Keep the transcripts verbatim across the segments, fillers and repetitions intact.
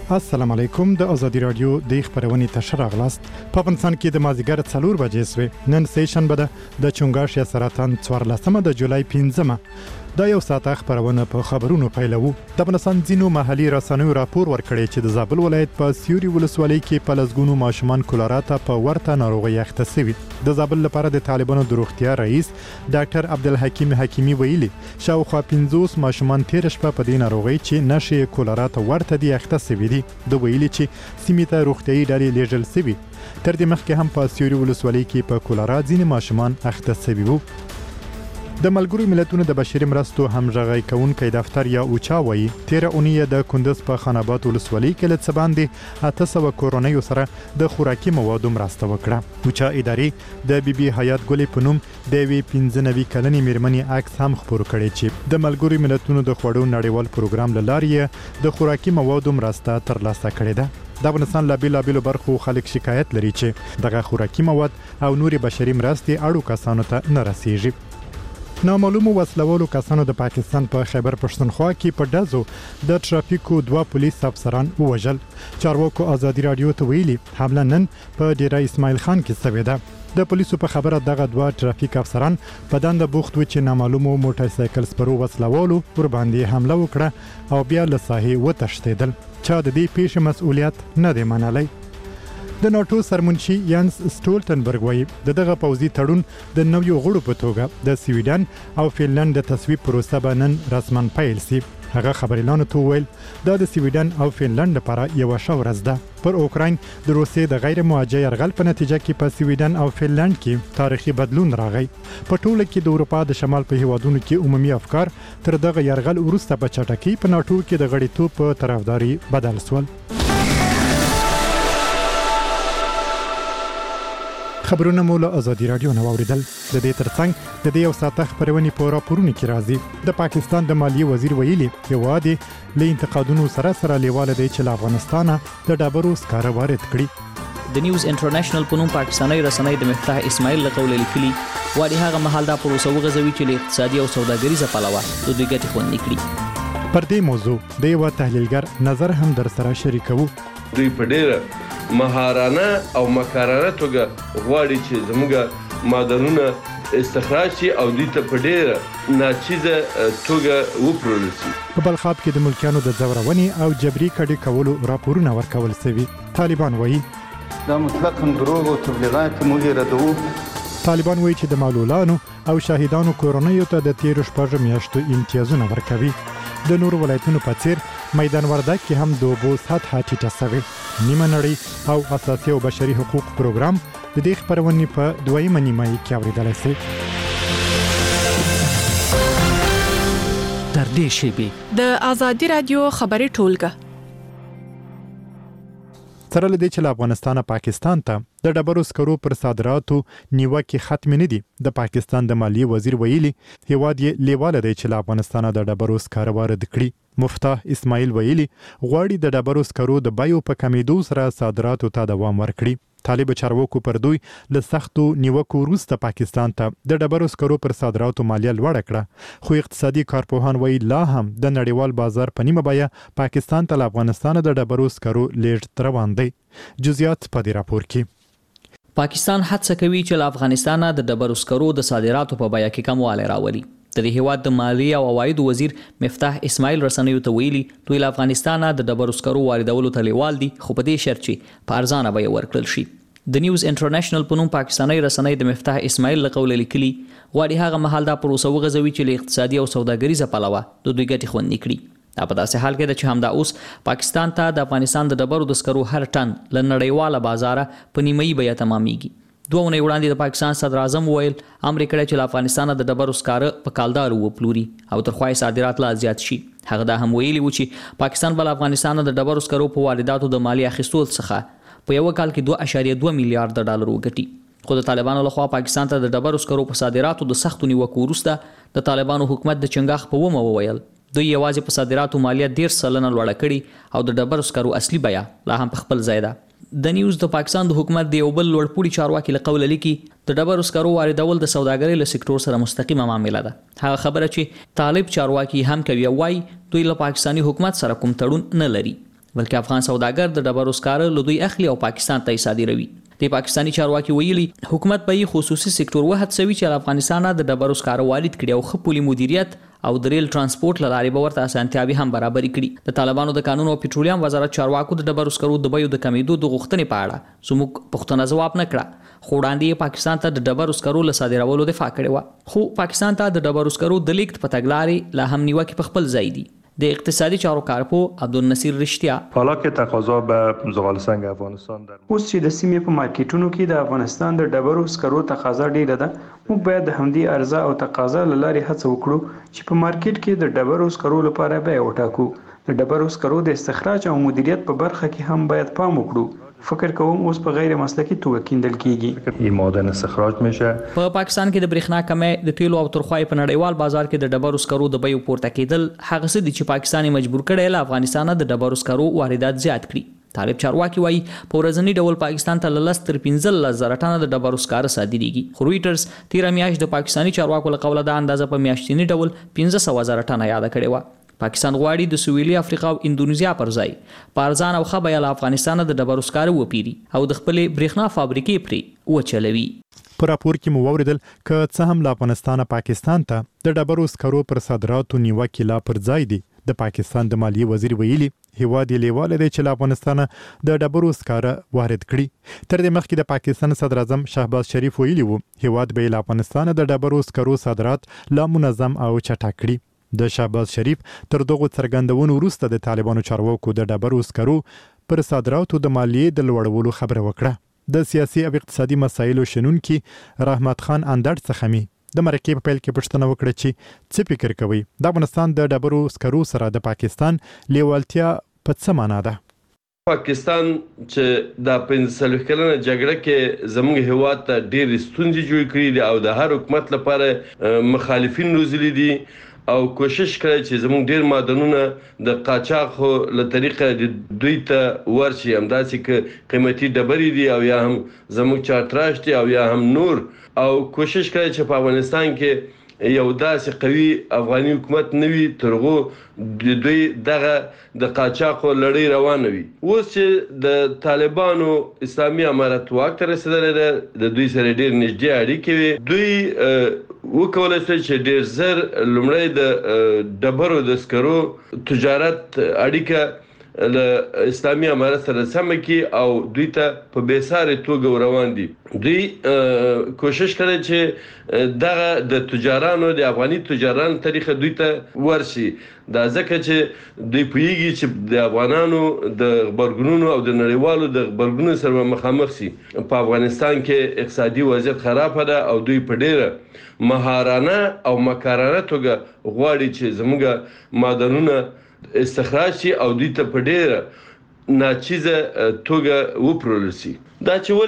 السلام علیکم. د ازادي رادیو د خبرونې تشر اغلاست په افغانستان کې د مازیګر څلور بجې سوې نن سیشن بده د چونګاش یا سرطان څوارلسمه د جولای پنځمه دا یو ساعت خبرونه په خبرونو پیلو. د افغانستان ځینو محلي رسنیو راپور ورکړی چې د زابل ولایت په سیوري ولسوالۍ کې په لزګونو ماشومان کولرا ته په ورته ناروغي اخته شوي. د زابل لپاره د طالبانو د روغتیا رئیس ډاکټر عبدالحکیم حکیمی ویلي شاوخوا پنځوس ماشومان تیر شپه په دې ناروغي چې نشي کولرا ته ورته دي اخته شوي دي. د ویلي چې سیمه ته روغتیايي ډلې لیږل شوي. تر دې مخکې هم په سیوري ولسوالۍ کې په کولرا ځینې ماشومان اخته شوي وو. د ملګرو ملتونو د بشري مرستو همغږي کوونکی دفتر یا اوچا وایي تیر اونۍ د کندز په خان آباد ولسوالۍ کې لڅ باندې اته سوه کورونیو سره د خوراکي موادو مرسته وکړه. اوچا ادارې د بي بي حیات ګلې په نوم د وی پنځه نوي کلنې میرمنې عکس هم خپور کړي چې د ملګرو ملتونو د خوړو نړیوال پروګرام له لارې د خوراکي موادو مرسته ترلاسه کړې ده. د افغانستان لا بیلابیلو برخو خلک شکایت لري چې دغه خوراکي مواد او نوري بشري مرستې اړو کسانو ته نه رسیږي. نامعلومو وسلوالو کسانو د پاکستان په خیبر پښتونخوا کې په ډزو د ټرافیکو دوه پولیس افسران ووژل. چارواکو ازادي رادیو ته ویلي حمله نن په ډیره اسماعیل خان کې شوې ده. د پولیسو په خبره دغه دوه ټرافیک افسران په دنده بوخت و چې نامعلومو موټر سایکل سپرو وسلوالو ور باندې حمله وکړه او بیا له ساحې وتښتیدل. چا د دې پیښې مسؤلیت نه دی منلی. د ناتو سرمنشي یانس سټولټنبرګ وایي د دغه پوځي تړون د نویو غړو په توګه د سویډن او فنلند د تصویب پروسه به نن رسماً پیل شي. هغه خبريالانو ته ویل دا د سویډن او فنلند لپاره یو ښه ورځ ده. پر اوکراین د روسیې د غیر موجه یرغل په نتیجه کې په سویډن او فنلند کې تاریخي بدلون راغی. په ټوله کې د اروپا د شمال په هیوادونو کې عمومي افکار تر دغه یرغل وروسته په چټکۍ په ناتو کې د غړیتوب په طرفداري بدل شول. خبرونه مو له ازادي رادیو نه واوریدل. د دې ترڅنګ د دې یو ساعت خبرونه په راپورونو کې راځي. د پاکستان د مالیې وزیر ویلي هیواد له انتقادونو سره سره لیواله دی چې له افغانستانه د ډبرو سکاره وارد کړي. د نیوز انټرنیشنل په نوم پاکستاني رسنۍ د مفتاح اسماعیل له قوله لیکلي وایي هغه مهال دا پروسه وغځوي چې له اقتصادي او سوداګریزه پلوه د دوی ګټې خوندي کړي. پر دې موضوع د یو تحلیلګر نظر هم در سره شریکو. دوی په ډېره مهارانه او مکرره توګه غواړي چې زموږ معدنونه استخراج شي او دوی ته په ډېره ناچیزه توګه وپلورل شي. په بلخاب کې د ملکیانو د ځورونې او جبري کډې کولو راپورونه ورکول شوي. طالبان وایي دا مطلقاً دروغ او تبلیغات موږ ردوو. طالبان وایي چې د معلولانو او شاهدانو کورنیو ته د تیرو شپږ میاشتو امتیازونه ورکوي. د نورو ولایتونو په څیر میدان وردګ کې هم د اوبو سطحه ټیټه شوې. نیمه نړۍ او اساسي او بشري حقوق پروګرام د دې خبرونې په دویمه نیمه کې اوریدلای شي. تر دې شی د ازادي رادیو خبري ټولګه سره لدی چې افغانستان پاکستان ته د ډبرو سکرو پر صادراتو نیوکه ختم نه دي. د پاکستان د مالیې وزیر ویلي هیواد یې لیواله دی چې افغانستان د ډبرو سکرو وارد کړي. مفتاح اسماعیل ویلي غواړي د ډبرو سکرو د بیو په کمیدو سره صادراتو ته دوام ورکړي. طالب چارواکو پر دوی له سختو نیوکو وروسته پاکستان ته د ډبرو سکرو پر صادراتو مالیه لوړه کړه. خو اقتصادي کارپوهان وایي لا هم د نړیوال بازار په نیمه بیه پاکستان ته افغانستان د ډبرو سکرو لیږد روان دی. جزئیات په دې راپور کې. پاکستان هڅه کوي چې له افغانستان د ډبرو سکرو د صادراتو په بیه کې کموالی راولي. د دې هیواد د مالیې او عواید وزیر مفتاح اسماعیل رسنیو ته ویلي دوی له افغانستان د ډبرو سکرو واردولو ته لیوال دي خو په دې شرط چې په ارزانه بیه ورکړل شي. د نیوز انټرنیشنل په نوم پاکستاني رسنۍ د مفتاح اسماعیل له قوله لیکلي غواړي هغه مهال دا پروسه وغځوي چې له اقتصادي او سوداګریزه پلوه د دوی ګټې خوندي کړي. دا په داسې حال کې ده چې همدا اوس پاکستان ته د افغانستان د ډبرو د سکرو هر ټن له نړیواله بازاره په نیمایي بیه تمامېږي. دوه اونۍ وړاندې د پاکستان صدر اعظم ویل امر کړی چې له افغانستان د ډبرو سکاره په کالدارو وپلوري او تر خوا صادرات لا زیات شي. هغه دا هم ویلي و چې پاکستان بل افغانستان د ډبرو سکرو په وارداتو د مالیې اخیستو څخه په یو کال کې دوه اعشاریه دوه میلیارډ ډالر وګټي. خو د طالبانو لخوا پاکستان ته د ډبرو سکرو په صادراتو د سختو نیوکو وروسته د طالبانو حکومت د چنګاخ په ومه وویل دوی یوازې په صادراتو مالیه ډیر سلنه لوړه کړي او د ډبرو سکرو اصلي بیه لا هم په خپل ځای ده. د نیوز د پاکستان د حکومت د یو بل لوړپوړي چارواکي له قوله لیکي د ډبرو سکرو واردول د سوداګرۍ له سکتور سره مستقیمه معامله ده. هغه خبره چې طالب چارواکي هم کوي وایي دوی له پاکستاني حکومت سره کوم تړون نه لري. بلکې افغان سوداګر د ډبرو سکاره له دوی اخلي او پاکستان ته صادروي. د پاکستانی چارواکي ویلي حکومت به خصوصي سکتور وهڅوي چې افغانستان د ډبرو سکاره وارد کړي او ښه پولي مدیریت او د ریل ترانسپورت لارې به ورته اسانتیاوي هم برابرې کړي. د طالبانو د قانون او پټرولیم وزارت چارواکو د ډبرو سکرو د بیو د کمیدو د غوښتنې په اړه زموږ پوښتنه ځواب نه کړه، خو وړاندې پاکستان ته د ډبرو سکرو له صادرولو دفاع کړې وه. خو پاکستان ته د ډبرو سکرو د لیږد په تګلارې لا هم نیوکې په خپل ځای دي. د اقتصادي چارو کارپو عبدالنصیر رشتیا: حالا که تقاضا به زغال سنگ افغانستان در اوس چې د سیمې په مارکیټونو کې د افغانستان د ډبرو سکرو تقاضا ډیره ده، موږ باید د همدې عرضه او تقاضا له لارې هڅه وکړو چې په مارکیټ کې د ډبرو سکرو لپاره بیه وټاکو. د ډبرو سکرو د استخراج او مدیریت په برخه کې هم باید پام وکړو. فکر کوم اوس په غیر مسلکي توګه کیندل کیږي. این معدن استخراج میشه. په پاکستان کې د برېښنا کمې، د تیلو او ترخوای په نړیوال بازار کې د ډبرو سکرو د بیو پورته کېدل هغه څه دي چې پاکستان مجبور کړي له افغانستان د ډبرو سکرو واردات زیات کړي. طالب چارواکي وایي په ورځنی ډول پاکستان ته لس تر پنځلس زره ټنه د ډبرو سکاره صادریږي. خو رویټرز تیر میاشت د پاکستانی چارواکو له قوله د اندازه په میاشتنی ډول پنځه سوه زره ټنه یاد کړي و. پاکستان غواړي د سویلي افریقا او اندونیزیا پر ځای په ارزان او ښه بیه له افغانستان د ډبرو سکاره وپیري او د خپلې برېښنا فابریکې پرې وچلوي. په راپور کې مو واوریدل که څه هم له افغانستان پاکستان ته د ډبرو سکرو پر صادراتو نیوکې لا پر ځای دي. د پاکستان د مالیې وزیر ویلي هیواد یې لیواله دی چې له افغانستان د ډبرو سکاره وارد کړي. تر دې مخکې د پاکستان صدر اعظم شهباز شریف ویلي وو هیواد به له افغانستان د ډبرو سکرو صادرات لا منظم او چټک کړي. د شهباز شریف تر دغه څرګندونو وروسته د طالبانو چارواکو د ډبرو سکرو پر صادراتو د مالیې د لوړولو خبره وکړه. د سیاسي او اقتصادي مسایلو شنونکي رحمت خان اندړ څخه می د مرکې په پیل کې پوښتنه وکړه چې څه فکر کوي د افغانستان د ډبرو سکرو سره د پاکستان لیوالتیا په څه معنا ده. پاکستان چې د پنځه څلوېښت کلنه جګړه کې زموږ هیواد ته ډېرې ستونزې جوړې کړې دي او د هر حکومت لپاره مخالفین روزلي دي او کوشش کړی چې زموږ ډېر معدنونه د قاچاقو له طریقه دوی ته ورشي، همداسې که قیمتي ډبرې دي او یا هم زموږ چارتراش دي او یا هم نور، او کوشش کړی چې په افغانستان کې یو داسې قوي افغاني حکومت نه وي تر هغو د دوی دغه د قاچاقو لړۍ روانه وي. اوس چې د طالبانو اسلامي امارت واک ته رسېدلی ده، د دوی سره ډېر نږدې اړیکې وي. دوی وکولی شول چې ډېر زر لومړی د ډبرو د سکرو تجارت اړیکه له اسلامي امارت سره سمه کړي او دوی ته په بېسارې توګه روان دي. دوی کوشش کړی چې دغه د تجارانو د افغاني تجارانو طریقه دوی ته ورشي. دا ځکه چې دوی پوهیږي چې د افغانانو د غبرګونونو او د نړیوالو د غبرګونونو سره مخامخ شي. په افغانستان کې اقتصادي وضعیت خرابه ده او دوی په ډېره مهارانه او مکارانه توګه غواړي چې زموږ معدنونه استخراج شي او دوی ته په ډېره ناچیزه توګه وپلورل شي. دا چې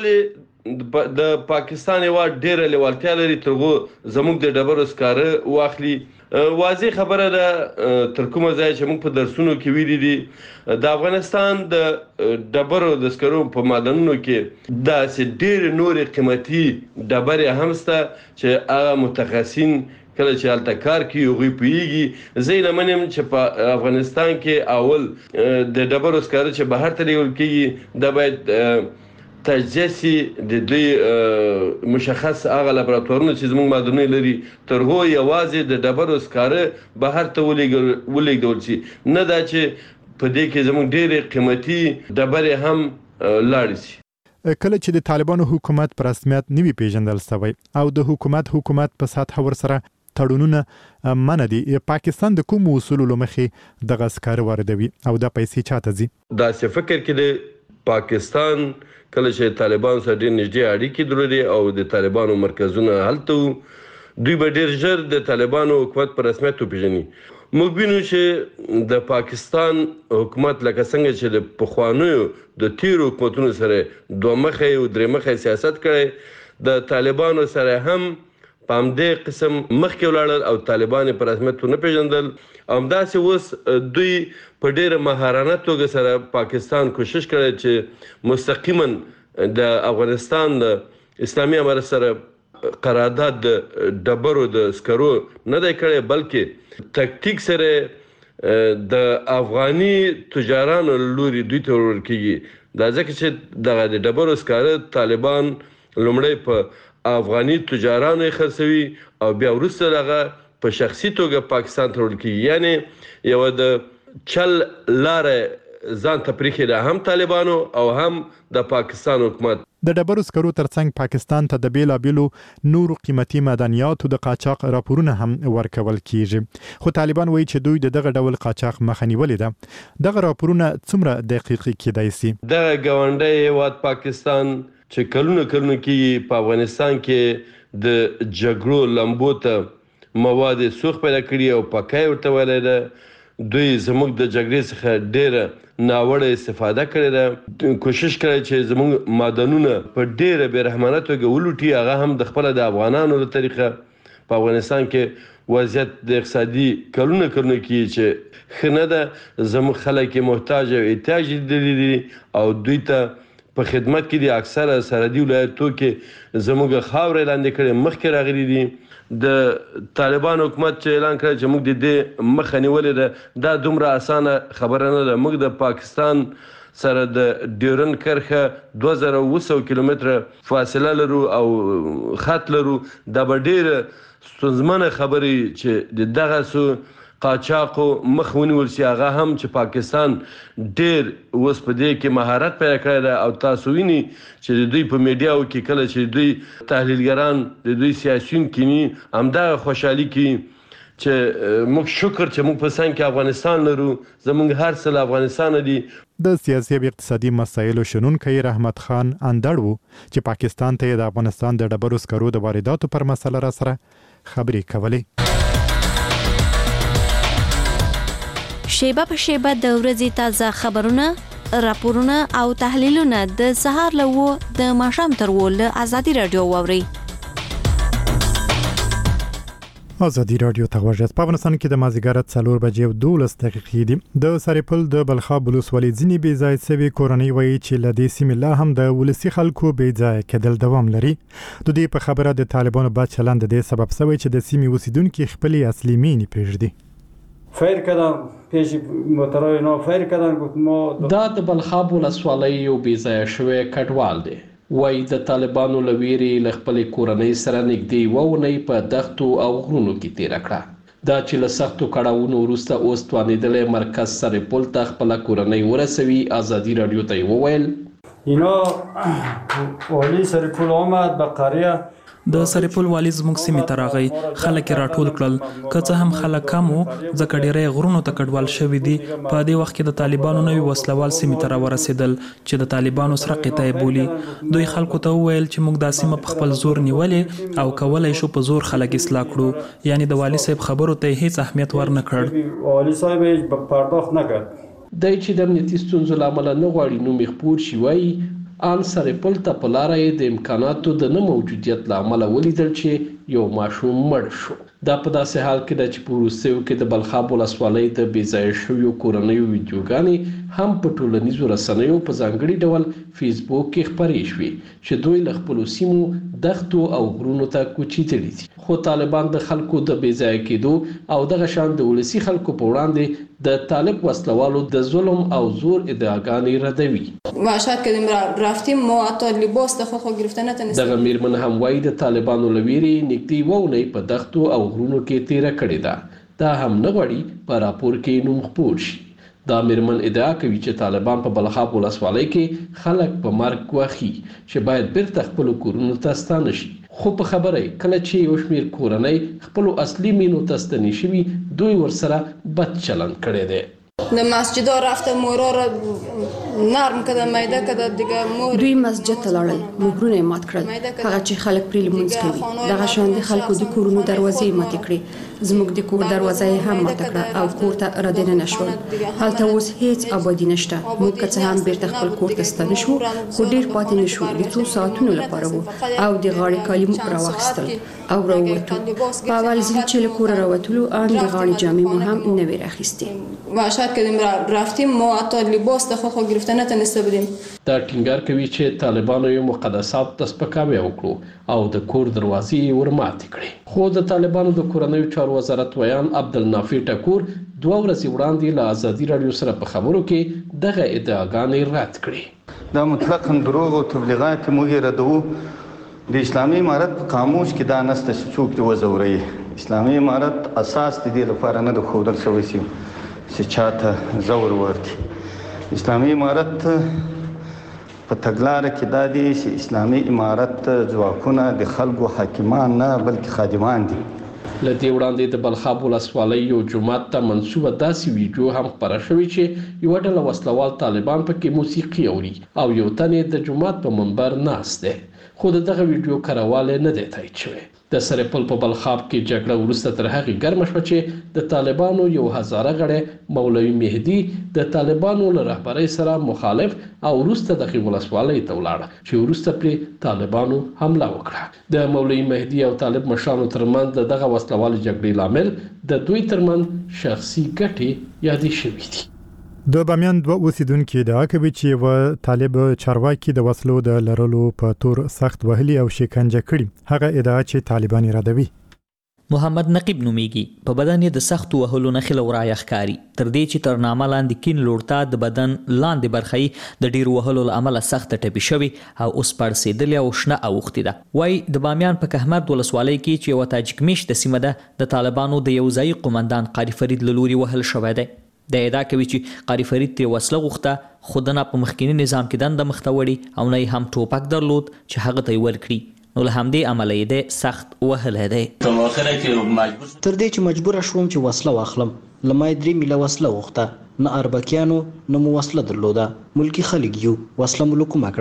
ولې د پاکستان هېواد ډېره لیوالتیا لري تر هغو زموږ د ډبرو سکاره واخلي. واضح خبره ده تر کومه ځایه چې موږ په درسونو کې ویلي دي د افغانستان د ډبرو د سکرو په معدنونو کې داسې ډېرې نورې قیمتي ډبرې هم شته چې هغه متخصصین کله چې هلته کار کوي هغوی پوهیږي. زه یې نه منم چې په افغانستان کې اول د ډبرو سکاره چې بهر ته لیږل کېږي دا باید تجزیه شي د دوی مشخص هغه لابراتوارونه چې زموږ معدنونه لري تر هغو یوازې د ډبرو سکاره بهر ته ولېږدول شي، نه دا چې په دې کې زموږ ډېرې قیمتي ډبرې هم لاړې شي. کله چې د طالبانو حکومت په رسمیت نه وي پیژندل شوی او د حکومت حکومت په سطح ورسره تړونونه منع دي، پاکستان د کوم اصولو له مخې دغه سکاره واردوي او دا پیسې چاته ځي؟ داسې فکر کې د پاکستان کله چې طالبانو سره ډېر نږدې اړیکې درلودې او د طالبانو مرکزونه هلته وو، دوی به ډېر ژر د طالبانو حکومت په رسمیت وپېژني. موږ وینو چې د پاکستان حکومت لکه څنګه چې د پخوانیو د تیرو حکومتونو سره دوه مخی او درې مخی سیاست کړی، د طالبانو سره هم په همدې قسم مخکې ولاړل او طالبان یې په رسمیت ونه پېژندل. همداسې اوس دوی په ډېره مهارانه توګه سره پاکستان کوشش کړی چې مستقیما د افغانستان د اسلامي امارت سره قرارداد د ډبرو د سکرو نه دی کړی، بلکې تکتیک سره د افغاني تجارانو لوري دوی ته ورکیږي دا ځکه چې دغه د ډبرو سکاره طالبان لومړی په افغاني تجارانو خرڅوي او بیا وروسته دغه په شخصي توګه پاکستان ته ورکیږي یعنی یو د چل لارې ځان ته پریښې ده هم طالبانو او هم د پاکستان حکومت. د ډبرو سکرو ترڅنګ پاکستان ته د بیلابیلو نورو قیمتي معدنیاتو د قاچاق راپورونه هم ورکول کیږي خو طالبان وایي چې دوی دغه ډول قاچاق مخه نیولې ده. دغه راپورونه څومره دقیق کیدای شي؟ دغه ګاونډی هیواد پاکستان چې کلونه کلونه کې په افغانستان کې د جګړو لمبو ته مواد سوخ پیدا کړي او پکای ورته ویلی ده. دوی زموږ د جګړې څخه ډېره ناوړه استفاده کړې ده. کوشش کړی چې زموږ معدنونه په ډېره بېرحمانه توګه ولوټي هغه هم د خپله د افغانانو له طریقه. په افغانستان کې وضعیت د اقتصادي کلونه کلونه کې چې ښه نه ده. زموږ خلک یې محتاج او احتیاج لیدلي دي او دوی ته په خدمت کې دي. اکثره سرحدي ولایتو کې زموږ خاورې لاندې کړې مخکې راغلي دي. د طالبان حکومت چې اعلان کړی چې موږ د دې مخه نیولې ده دا دومره اسانه خبره نه ده. موږ د پاکستان سره د ډیورن کرښه دوه زره اوه سوه کیلومتره فاصله لرو او خط لرو. دا به ډېره ستونزمنه خبرې چې د دغسو قاچاقو مخ ونیول شي هغه هم چې پاکستان ډېر اوس په دې کې مهارت پیدا کړی ده او تاسو ویني چې د دوی په میډیاو کې کله چې دوی تحلیلګران د دوی سیاسیون کینی همدغه خوشحالي کوي چې موږ شکر چې موږ په څنګ کې افغانستان لرو زموږ هر څه له افغانستانه دي. د سیاسي او اقتصادي مسایلو شنونکی رحمت خان اندړ وو چې پاکستان ته د افغانستان د ډبرو سکرو د وارداتو پر مسله را سره خبرې کولې. شیبه په شیبه د ورځې تازه خبرونه، راپورونه او تحلیلونه د سهار له وو د ماښام تر وو له ازادي رادیو واوري. ازادي رادیو ته غوږ په افغانستان کې د مازیګر څلور بجې او دولس دقیقې دي. د سرپل د بلخاب ولسوالۍ ځینې بې ځای سوي کورنۍ وایي چې له دې سیمې لا هم د ولسي خلکو بې ځای کېدل دوام لري. د دې په خبره د طالبانو بد چلند د دې سبب شوی چې د سیمې اوسیدونکي خپلې اصلي مینې پرېږدي. فیر کردم پیش موترای نو فیر کردن گفت ما دا د بلخاب ولسوالۍ یو بې ځایه شوی کډوال دی. وایي د طالبانو له ویرې له خپلې کورنۍ سره نږدې یوه اونۍ په دښتو او غرونو کې تېره کړه. دا چې له سختو کړاوونو وروسته اوس توانېدلی مرکز سرپل ته خپله کورنۍ ورسوي. ازادي راډیو ته یې وویل اینا والی سرپل آمد به قریه د سرپل والی زموږ سیمې ته راغی. خلک یې راټول کړل. که څه هم خلک کم وو ځکه ډېری غرونو ته کډوال شوي دي. په دې وخت کې د طالبانو نوي وسلوال سیمې ته راورسېدل چې د طالبانو سرقې ته یې بولي. دوی خلکو ته وویل چې موږ دا سیمه په خپل زور نیولې او کولی شو په زور خلک اصلاح کړو. یعنی د والي صاحب خبرو ته یې هیڅ اهمیت ور نه کړ. والي صاحب یې پرداخت نه کړ. دی چې د امنیتي ستونزو له امله نه غواړي نوم یې خپور شي وایي ان سرپل ته په لاره یې د امکاناتو د نه موجودیت له امله ولیدل چې یو ماشوم مړ شو. دا په داسې حال کې ده چې په وروستیو کې د بلخاب ولسوالۍ د بې ځایه شویو کورنیو ویډیوګانې هم په ټولنیزو رسنیو په ځانګړي ډول فیسبوک کې خپرې شوې چې دوی له خپلو سیمو دښتو او غرونو ته کوچېدلي دي. خو طالبان د خلکو د بې ځایه کېدو او دغه شان د ولسي خلکو په وړاندې د طالب وسلوالو د ظلم او زور ادعاګانې ردوي. وحشت کردیم رفتیم ما حتی لباس د خود گرفته نتونستیم. دغه میرمن هم وایي د طالبانو له ویرې نږدې یوه اونۍ په دښتو او غرونو کې تیره کړې ده. دا هم نه غواړي په راپور کې نوم خپور شي. دا میرمن ادعا کوي چې طالبان په بلخاب ولسوالۍ کې خلک په مرګ ګواښي چې باید بیرته خپلو کورونو ته ستانه شي. خو په خبره کله چې یو شمېر کورنۍ خپلو اصلي مینو ته ستنې شوي دوی ورسره بد چلند کړی دی. د مسجدها رفتم مورا را نرم کده میده کده دیگه مور دوی مسجد ته لاړل مهرونه یې مات کړل. هغه چې خلک پرې لمونځ کوي دغه شان د خلکو د کورونو دروازې یې ماتې کړې. زموږ د کور دروازه یې هم ماته کړه او کور ته رادننه شول. هلته اوس هیڅ آبادي نشته. موږ که څه هم بیرته خپل کور ته ستانه شوو خو ډېر پاتې نه شو. د څو ساعتونو لپاره وو او د غاړې کالي مو راواخیستل او راووتو. په اول ځل چې له کوره راوتلو ان د غاړې جامې مو هم نه وې راخیستې. وحشت کردیم رفتیم ما حتی لباس د خود پښتنه ته نستبدیم دا ټینګار کوي چې طالبانو یو مقدسات د سپکاوي وکړو او د کور دروازې ورماتې کړې خو د طالبانو د کورنیو چارو وزارت ویان عبدالنافع ټکور دوه ورځې وړاندې له ازادي رادیو سره په خبرو کې دغه ادعاګانې رد کړې دا مطلقاً دروغ او تبلیغات موږ ردوو د اسلامي امارت قاموس کې دا نسته چې څوک دې وزوري اسلامي امارت اساس د دې لپاره نه د ښودل شوی چې چاته زور ورکړي اسلامي امارت په تګلاره کې دا دی چې اسلامي امارت ځواکونه د خلکو حاکمان نه بلکې خادمان دي لدې وړاندې د بلخاب ولسوالۍ یو جومات ته منسوبه داسې ویډیو هم خپره شوې چې یوه ډله وسلوال طالبان پکې موسیقي اوري او یو تن یې د جومات په منبر ناست دی خو د دغه ویډیو کاروالی نه دی تایید شوی د سرپل په بلخاب کې جګړه وروسته تر هغې ګرمه شوه چې د طالبانو یو هزاره غړی مولوي مهدي د طالبانو له رهبرۍ سره مخالف او وروسته دغې ولسوالۍ ته ولاړه چې وروسته پرې طالبانو حمله وکړه د مولوي مهدي او طالب مشرانو ترمنځ د دغه وسلوالې جګړې لامل د دوی ترمنځ شخصي ګټې یادې شوې دي د بامیان دوه اوسیدونکو ادعا کوي چې و طالب چارواکي د وسلو د لرلو په تور سخت وهلي او شکنجه کړي هغه ادعا چې طالبان ردوي محمد نقیب نومیږي په بدن یې د سخت وهلو نښې له ورایه ښکاري تر دې چې تر نامه لاندې کین لوړتا د بدن لاندې برخه د ډیر وهلو له امله سخت ټپي شوی او اوس پړسېدلې او شنه اوښتې ده وایي د بامیان په کهمرد ولسوالۍ کې چې یوه تاجک میشته سیمه ده د طالبانو د یو ځایي قومندان قاري فرید له لوري وهل شوی دی د ادعا کوي چې قاری فرید ته وسله غوښته خو د نه په مخکینی نظام کې دنده مخته وړي او نه هم ټوپک درلود چې هغه ته ورکړي نو له همدې امله یې د سخت وهلی دی تر دې چې مجبوره شوم چې وسله واخلم له ما یې درې میله وسله غوښته نه اربکیانو نه مو وسله درلوده ملکي خلک یو وسله مو له کومه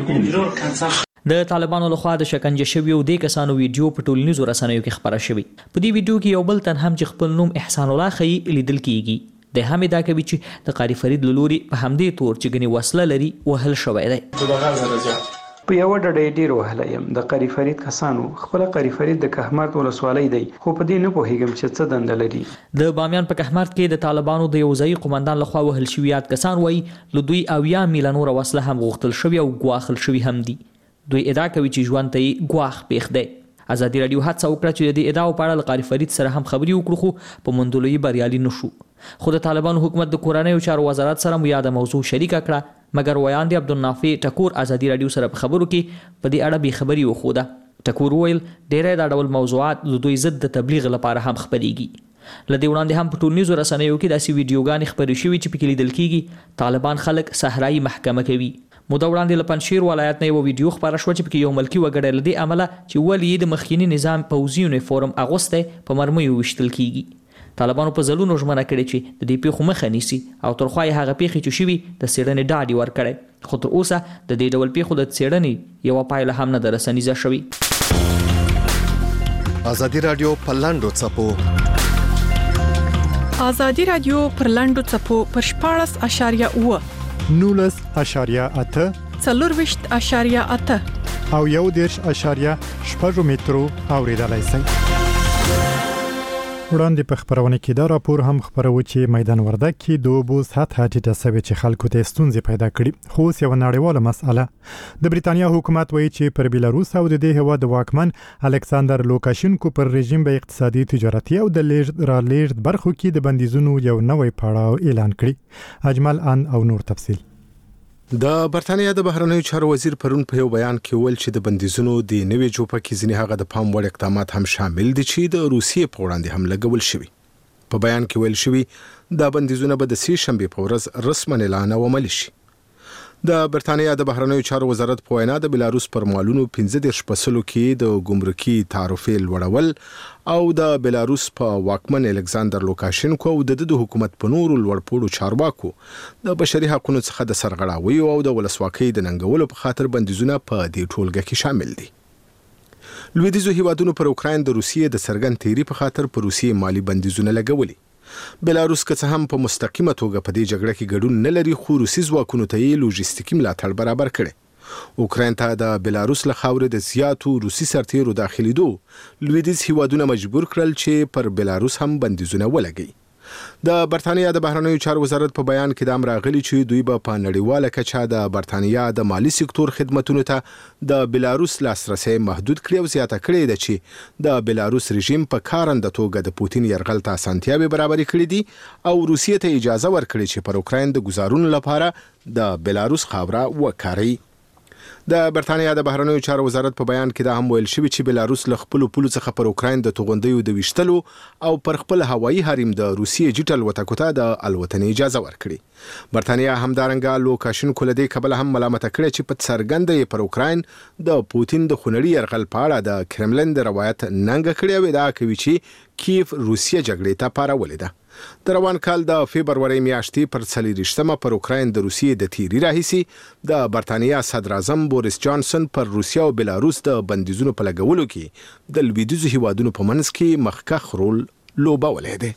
کړه د طالبانو لخوا د شکنجه شویو دې کسانو ویډیو په ټولنیزو رسنیو کې خپره شوې په دې ویډیو کې یو بل تن هم چې خپل نوم احسان الله ښیي لیدل کیږي د هم دا کوي چې د قاری فرید لوري په همدې تور چې غني وسله لري وهل شوی دی په یو ډډې ډیر وهله يم د قاری فرید کسانو خپل قاری فرید د کهمرد ولسوالۍ دی خو په دې نه پوهیږم چې څه دنده لري د بامیان په کهمرد کې د طالبانو د یو ځای قومندان لخوا وهل شوی یاد کسان وایي له دوی اویا میله نور وسله هم غوښتل شوی او ګواښل شوی هم دي دوی ادعا کوي چې ژوند ته یې ګواښ پیښ دی ازادي رادیو هڅه وکړه چې د ادعاو په اړه له قاری فرید سره هم خبري وکړو خو په موندلو یې بریالي نشو خو د طالبانو حکومت د کورنیو چارو وزارت سره مو یاده موضوع شریکه کړه مګر ویان دی عبدالنافع ټکور ازادي رادیو سره په خبرو کې په دې اړه به خبري وخوده ټکور ویل ډېرې دا ډول موضوعات د دوی ضد د تبلیغ لپاره هم خپريږي لدې وړاندې هم په ټولنیزو رسنیو کې داسې ویډیوګانې خپرې شوې چې پکې لیدل کېږي طالبان خلک صحرایي محکمه کوي موده وړاندې له پنجشیر ولایت نه یو ویډیو خپره شوه چې پکې یو ملکي وګړی له دې امله چې ولې د مخکینی نظام پوځي یونیفورم اغوستی په مرمیو ویشتل کېږي طالبانو په ځلونو ژمنه کړې چې د دې پیښو مخه نیسي او تر خوا یې هغه پیښې چې شوي د څېړنې ډاډ یې ورکړی خو تر اوسه د دې ډول پیښو د څېړنې یوه پایله هم نه ده رسنیزه شوې ازادي رادیو په لاندو څپو ازادي رادیو پر لاندو څپو پر شپاړس اشاریه اوه نولس اشاریه اته څلورویشت اشاریه اته او یو دېرش اشاریه شپږ مترو اوریدلای شئ وړاندې په خبرونه کې دا راپور هم خبرو چې میدان وردګ کې د اوبو سطحه ټیټه شوې چې خلکو ته ستونزې پیدا کړي خو اوس یوه نړیواله مسأله د بریتانیا حکومت وایي چې پر بیلاروس او د دې هېواد واکمن الکساندر لوکاشینکو پر رژیم به اقتصادي تجارتي او د لیږد رالېږد برخو کې د بندیزونو یو نوی پړاو اعلان کړي اجمل ان او نور تفصیل د برتانیا د بهرنیو چارو وزیر پرون په یو بیان کې ویل چې د بندیزونو د نوې جوپه کې ځینې هغه د پام وړ اقدامات هم شامل دي چې د روسیې په وړاندې هم لګول شوي په بیان کې ویل شوي دا بندیزونه به د سې شنبې په ورځ رسما اعلان او عملي شي د برتانیا د بهرنیو چارو وزارت په وینا د بیلاروس پر مالونو پنځه دېرش په سلو کې د ګمرکي تعرفې لوړول او د بیلاروس په واکمن الکساندر لوکاشینکو او د د حکومت په نورو لوړپوړو چارواکو د بشري حقوقو څخه د سرغړاوي او د ولسواکۍ د ننګولو په خاطر بندیزونه په دې ټولګه کې شامل دي لویدیځو هیوادونو پر اوکراین د روسیې د څرګند تیری په خاطر پر روسیې مالی بندیزونه لګولي بیلاروس که څه هم په مستقیمه توګه په دې جګړه کې ګډون نه لري خو روسي ځواکونو ته یې لوجستیکي ملاتړ برابر کړي اوکراین ته د بیلاروس له خاورې د زیاتو روسي سرتیرو داخليدو لویدیځ هیوادونه مجبور کړل چې پر بیلاروس هم بندیزونه ولګي د برتانیا د بهرنیو چارو وزارت په بیان کې د امراغلی چې دوی به په نړیواله کچه د برتانیا د مالی سکتور خدماتونو ته د بلاروس لاسرسي محدود کړي او زیاته کړي ده چې د بلاروس رژیم په کارنده توګه د پوتین یرغل ته اسانتیاوي برابرې کړې دي او روسیې ته اجازه ورکړي چې پر اوکراین د گزارونو لپاره د بلاروس خاوره وکاري. د برتانیا د بهرنیو چارو وزارت په بیان کې دا هم ویل شوی چې بلاروس له خپل پولو څخه پر اوکراین د توغندیو د وشتلو او پر خپل هوایي حریم د روسیې جټل وتکوته د الوتنې اجازه ورکړي. برتانیا همدارنګه لوکاشنکو له دې کبله هم ملامت کړي چې په څرګنده پر اوکراین د پوتین د خونړي یرغل په اړه د کرملن د روایت ننګ کړي او دا کوي چې کیف روسیه جګړې ته پارولې ده. د روان کال د فبروري میاشتې پر څلوېښتمه پر اوکراین د روسیې د تیری راهیسي د برتانیا صدر اعظم بوریس جانسن پر روسیا او بلاروس د بندیزونو په لګولو کې د لویدیځو هیوادونو په منځ کې مخکښ رول لوبولی دی.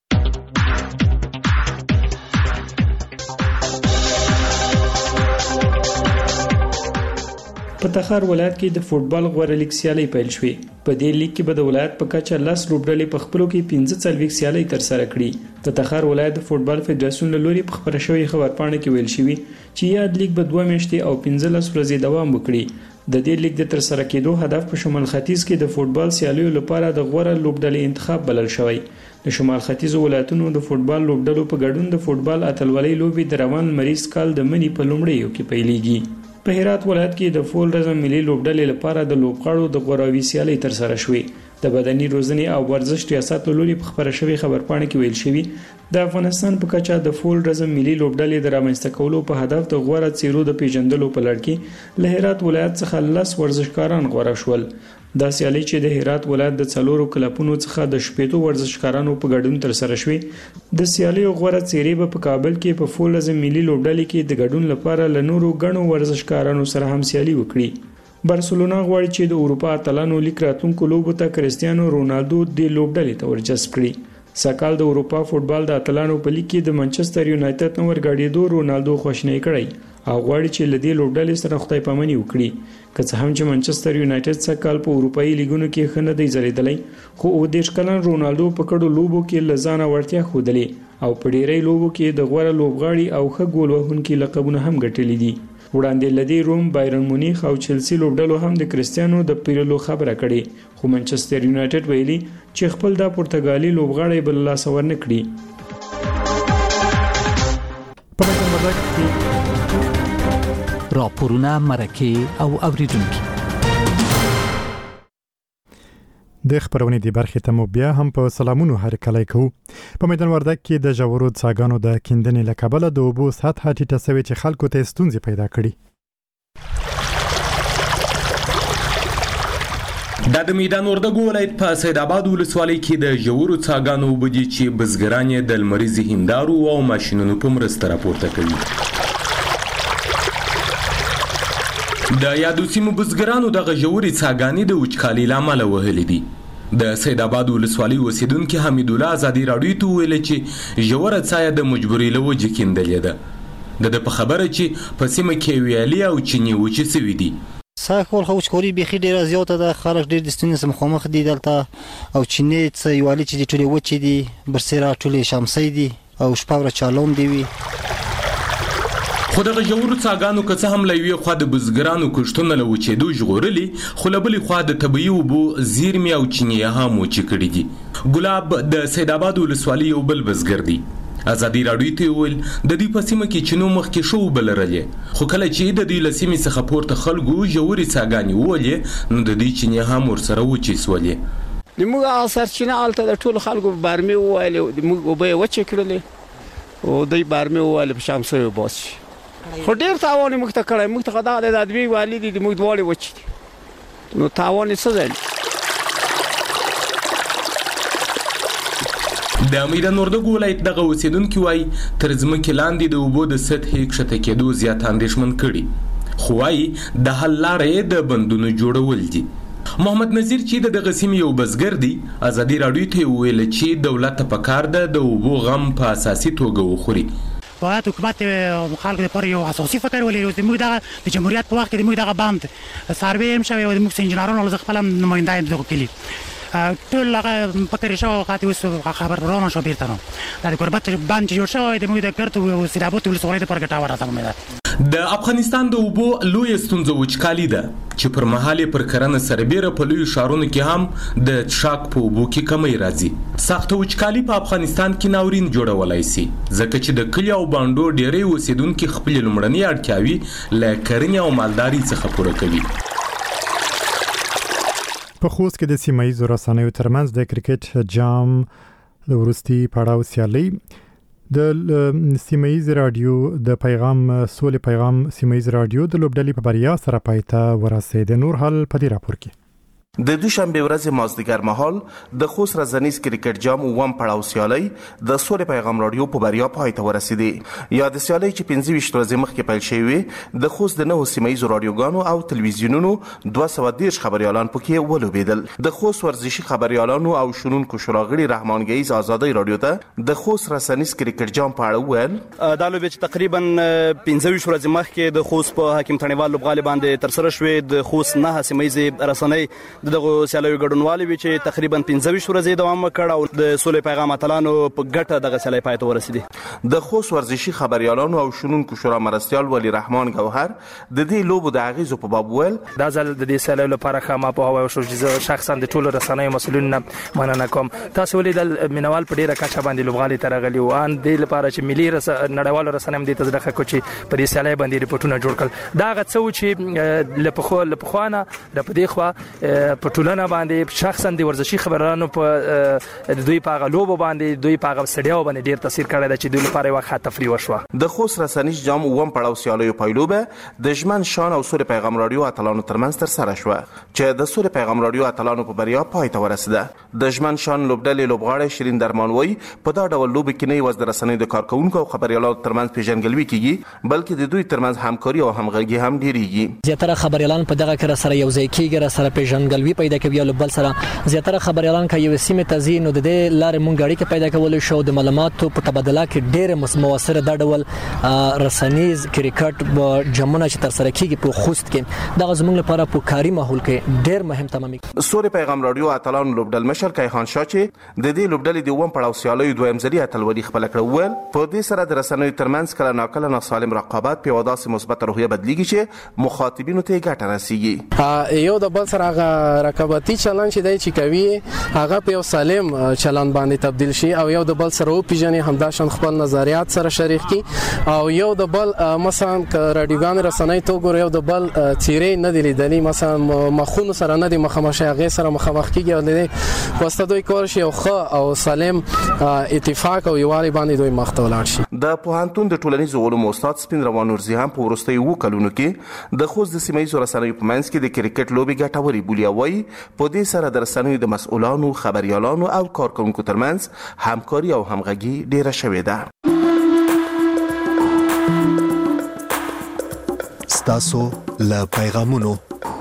په تخار ولایت کې د فوټبال غوړه لیګ سیالي پیل شوې. په دې لیګ کې به د ولایت په کچه لس لوبډلې په خپلو کې پنځه څلوېښت سیالي ترسره کړي. د تخار ولایت د فوټبال فدراسیون له لوري په خبره شوې خبرپاڼه کې ویل شوی چې یاد لیګ به دوه میاشتې او پنځلس ورځې دوام وکړي. د دې لیګ د ترسره کېدو هدف په شمال ختیځ کې د فوټبال سیالیو لپاره د غوړه لوبډلې انتخاب بلل شوی. د شمال ختیځ ولایتونو د فوټبال لوبډلو په ګډون د فوټبال اتلولۍ لوبې د روان مریض کال د منی په لومړیو کې پیلېږي. په هرات ولایت کې د فول رزم ملي لوبډلې لپاره د لوبغاړو د غوراوي سیالي ترسره شوې. د بدني روزنې او ورزش ریاست لوري په خبره شوی خبرپاڼه کې ویل شوی د افغانستان په کچه د فول رزم ملي لوبډلې د رامنځته کولو په هدف د غوړه څیرو د پیژندلو په لړ کې له هرات ولایت څخه لس ورزشکاران غوړه شول. دا سیالي چې د هرات ولایت د څلورو کلبونو څخه د شپېتو ورزشکارانو په ګډون ترسره شوې. د سیالي غوړه څیرې به په کابل کې په فول رزم ملي لوبډلې کې د ګډون لپاره له نورو غنو ورزشکارانو سره هم سیالي وکړي. بارسلونا غواړي چې د اروپا اتلانو لیک راتلونکو لوبو ته کریستیانو رونالدو د لوبډلې ته ورجذب کړي. سکهال د اروپا فوټبال د اتلانو په لیګ کې د منچستر یونایټډ نور ګاډیدو رونالدو خوشنۍ کړی او غواړي چې لدې لوبډلې سره خدای پامنۍ وکړي. که څه هم چې منچستر یونایټډ سکهال په اروپایي لیګونو کې ښه نه دی ځلېدلی خو اووه دېرش کلن رونالدو په کډو لوبو کې له ځانه وړتیا ښودلې او په ډېری لوبو کې د غوره لوبغاړي او ښه ګول وهونکي لقبونه هم ګټلي دي. وړاندې لدی روم، بایرن مونیخ او چلسی لوبډلو هم د کریستیانو د پیرلو خبره کړې خو منچستر یونایټډ ویلي چې خپل د پرتګالي لوبغاړی بل لاس ورنه کړي. راپورونه مرکه او اوریدونکو د خبرونې دی برخې ته مو بیا هم په سلامونو هرکلی کوو. په میدان وردګ کې د ژورو څاګانو د کیندنې له کبله د اوبو سطحه ټیټه شوې چې خلکو ته ستونزې پیدا کړي. دا د میدان وردګ ولایت په سید آباد ولسوالۍ کې د ژورو څاګانو اوبه دي چې بزګران یې د لمریزې هندارو او ماشینونو په مرسته راپورته کوي. د یادو سیمو بزګرانو دغه ژورې څاګانې د وچکالۍ له امله وهلې دي. د سید آباد ولسوالۍ اوسیدونکي حمید الله ازادي راډیو ته وویل چې ژوره څاه د مجبورۍ له وجې کیندلې ده. د ده په خبره چې په سیمه کې ویالې او چینې وچې سوي دي. ساه کول خو وچکالي بیخي ډېره زیاته ده. خلک ډېر د ستونزې سره مخامخ دي دلته او چینې څه ویالې چې دي ټولې وچې دي، برسېره ټولې شمسی دي او شپه ورځ چالان دي وي. خو دغه ژورو څاګانو که څه هم له یوې خوا د بزګرانو کښتونه له وچېدو ژغورلي خو له بلې خوا د طبیعي اوبو زیرمې او چینې هم وچې کړي دي. ګلاب د سید آباد ولسوالۍ یو بل بزګر دی. ازادي راډیو ته ویل د دوی په سیمه کې چینو مخکې ښه اوبه لرلې خو کله چې د دوی له سیمې څخه پورته خلکو ژورې څاګانې وولې نو د دوی چینې هم ورسره وچې سولې. زموږ هغه سرچینه هلته د ټولو خلکو بارمې وویلې، موږ اوبه یې وچې کړلې او دوی بارمې وویلې په شمسیو وباسي. خو ډېر تاوان یې موږ ته کړی. موږ ته دغه د دوی والي دي، موږ دواړې وچې دي، نو تاوان یې څه دی؟ د میدان وردګ ولایت دغه اوسیدونکي وایي تر ځمکې لاندې د اوبو د سطحې کښته کېدو زیات اندېښمن کړي خو وایي د حل لاره یې د بندونو جوړول دي. محمد نذیر چې د دغه سیمې یو بزګر دی ازادي راډیو ته وویل چې دولت ته پکار ده د اوبو غم په اساسي توګه وخوري. باید حکومت خلکو لپاره یو اساسي فکر ولري. زموږ دغه د جمهوریت په وخت کې زموږ دغه بند سروې هم شوی او زموږ انجینرانو له خپل نماینده دغه کلی ټول هغه پکې شو خاطر اوس خبر روان شو بیرته نو دا قربت باندې جوړ شوی د موږ د کرت او سیدابوت ولسوالۍ د پرګټا ورته مې ده د افغانستان د اوبو لوی ستونزه وچکالي ده چې پر مهال پر کرنه سربېره په لوی شهرونو کې هم د څښاک په اوبو کې کمی راځي. سخت وچکالي په افغانستان کې ناورین جوړولای شي ځکه چې د کلی او باندو ډېری اوسیدونکو خپل لومړني اړتیاوي له کرنې او مالداري څخه پوره کوي. په خوست کې د سیمه ییزو رسنیو ترمنځ د کرکټ جام د وروستي پړاو سیالي د سیمه ییز رادیو د پیغام سولې پیغام سیمه ییز رادیو د لوبډلې په بریا سره پایته ورسېد. نور حال په دې راپور کې د دوشنبه ورځ مازدیګر مهال د خوست رزنیز کرکټ جام وم پړاو سیالي د سولې پیغام رادیو په بریا پای ته ورسېده. یا د سیالي چې پنځه ویشت ورځې مخکې پیل شوې د خوست د نوو سیمه ییزو رادیوګانو او تلویزیونونو دوه سوه دېرش خبريالان پکې ولوبېدل. د خوست ورزشي خبريالانو او شنونکو شوراغړي رحمان ګیز آزادۍ رادیو ته د خوست رزنیز کرکټ جام په اړه وویل دا لوبه چې تقریبا پنځه ویشت ورځې مخکې د خوست په حکیم تڼیوال لوبغالي باندې تر سره شوې د خوست نه سیمه ییز رسنۍ دغه سیالي ګډونوالي وی چې تقریبا پنځه ویشت ورځې دوام وکړ او د سولې پیغام اتلانو په ګټه دغه سیالي پای ته ورسېده. د خوست ورزشي خبريالانو او شنونکو شورا مرستيال ولی رحمان گوهر د دې لوبو د اغیزو په باب ویل دا ځل د دې سیالي لپاره خامہ په هوا شو چې شخصا د ټولو رسنیو مسؤلین مننه کوم. تاسو ولیدل مینوال په ډیره کچه باندې لوبغالي ترغلي او ان د لپاره چې ملي رس نړیوال رسنیو د تزرخه کو چې په دې سیالي باندې ریپورتونه جوړ کړل. دا غڅو چې لپخو لپخوانه د پدې خوا په ټولنه باندې شخصا د ورزشي خبرانو په دوی په غلوب باندې دوی په سړیو باندې ډیر تاثیر کړی دی چې دوی لپاره واخه تفریح وشوه. د خوست رسنیز جام وم پړاو سیالیو پایلوبه د ژمن شان او سوري پیغام رادیو اتلانو ترمنځ تر سره شوه چې د سوري پیغام رادیو اتلانو په بریا پای ته ورسېده. د ژمن شان لوبډلې لوبغاړی شیرین درمانوي په دا ډول لوب کې نه یوازې د رسنیو د کارکونکو او خبريالانو ترمنځ پیژنګلوي کیږي بلکې د دوی ترمنځ همکاري او همغږي هم ډیریږي. زیاتره خبريالان په دغه کې سره یو ځای کېږي سره پیژنګلوي پیدا کوي او بل سره زیاتره خبريالان کې یو سیمه تزین نو د دې لارې مونږ اړیکه پیدا کول شو د معلوماتو په تبادله کې ډېر موثر د ډول رسنیز کرکټ جمونه چې تر سره کیږي په خوست کې د زموږ لپاره په کاري ماحول کې ډېر مهم تمامي. سوري پیغام رادیو اتلان لوبډل مشر کیخان شاه چې د دې لوبډلې د ووم پړاو سیالي دویم ځلې اتلولي خپل کړو ول په دې سره د رسنیو ترمنځ کله ناکله ناسالم رقابت په وداسې مثبت روحیه بدلیږي چې مخاطبینو ته ګټه رسیږي. یو د بل سره رقابتي چلن چې دی چې کوي هغه په یو سالم چلن باندې تبدیل شي او یو د بل سره او پیژنې همداشان خپل نظریات سره شریک کی او یو د بل مثلا رادیوګان رسنۍ تو ګور یو د بل چیرې نه دی لیدلی مثلا مخونو سره نه دی مخامخ هغه سره مخامخ کیږي او د واسطه دوی کور شي او خو او سالم اتفاق او یوالي باندې دوی مخته ولاړ شي. د پوهنتون د ټولنیزو علومو استاد سپین روان نورزی هم په ورستۍ وو کلونو کې د خوست د سیمه ییزو رسنیو په منځ کې د کرکټ لوبي ګټوري بولی وای په دې سره د رسنیو د مسؤلانو خبريالانو او کارکونکو ترمنځ همکاري او همغږي ډیره شوې ده. ستاسو له پیغامونو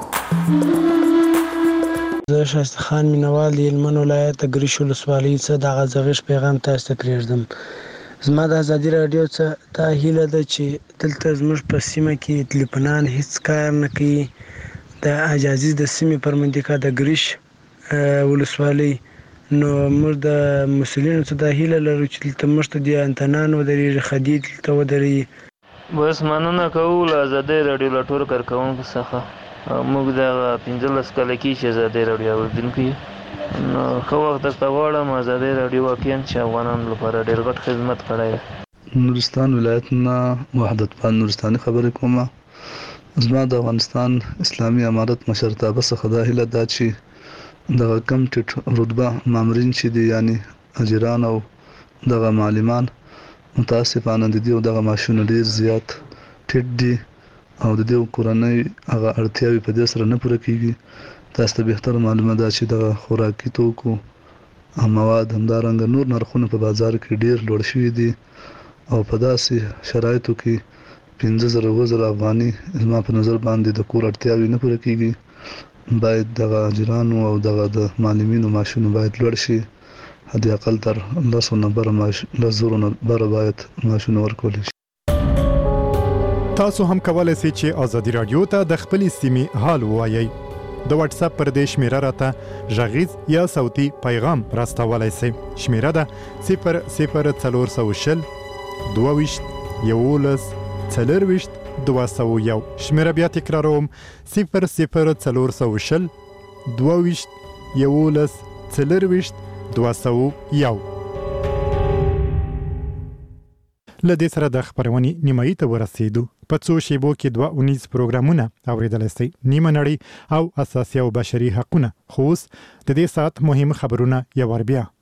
زه شایسته خان مینوال د هلمند ولایت ګریش ولسوالۍ څخه د غزغش پیغام تاسو ته پرېږدم. زما د ازادي رادیو څخه دا هیله ده چې دلته زموږ په سیمه کې ټلیفونان هیڅ کار نه کوي. د اجازې د سیمې پر منطقه د ګریش ولسوالۍ نو موږ د مسؤلینو څخه دا هیله لرو چې دلته موږ ته د انتنان ودرېږي خدي دلته ودرېږي. بس مننه کوو له ازادۍ رادیو له ټولو کارکوونکو څخه موږ دغه پنځلس کاله کېږي چې ازادۍ رادیو اورېدونکي یو نو ښه وخت درته غواړم. ازادۍ رادیو واقعا چې افغانانو لپاره ډېر غټ خدمت کړی دی. نورستان ولایت نه وحدت پال نورستاني خبرې کومه. زما د افغانستان اسلامي امارت مشرتابه څخه دا هیله ده چې دغه کم ټیټ رتبه مامورین چې دي یعنی اجران او دغه معلمان متاسفانه د دې دغه ماشونه ډیر زیات ټیټ دي او د دې کورنۍ هغه اړتیاوې په دې سره نه پوره کیږي. تاسو ته بهتر معلومه ده چې د خوراکي توکو مواد همدارنګه نور نرخونه په بازار کې ډیر لوړ شوي دي او په داسې شرایطو کې پنځه زره اووه زره افغاني زما په نظر باندې د کور اړتیاوې نه پوره کیږي. باید دغه اجرانو او دغه د معلمینو معاشونه باید لوړ شي. حد اقل تر لسو نه بره معاش لس زرو نه بره باید معاشونه ورکول شي. تاسو هم کولای شئ چې ازادي رادیو ته د خپل سیمې حال ووایئ. د واتس اپ پر دې شمیره راته غږیز یا صوتي پیغام راستولای شئ. شمیره ده صفر صفر څلور سوه شل دوه ویشت یولس څلور ویشت دوه سوه یو. شمیره بیا تکراروم صفر صفر څلور سوه شل دوه ویشت یولس څلور ویشت دوه سوه یو. له دې سره د خبرونې نیمایي ته ورسېدو. په څو شیبو کې دوه اونیز پروګرامونه اورېدلی سئ، نیمه نړۍ او اساسي او بشري حقونه. خو اوس د دې ساعت مهم خبرونه یو وار بیا.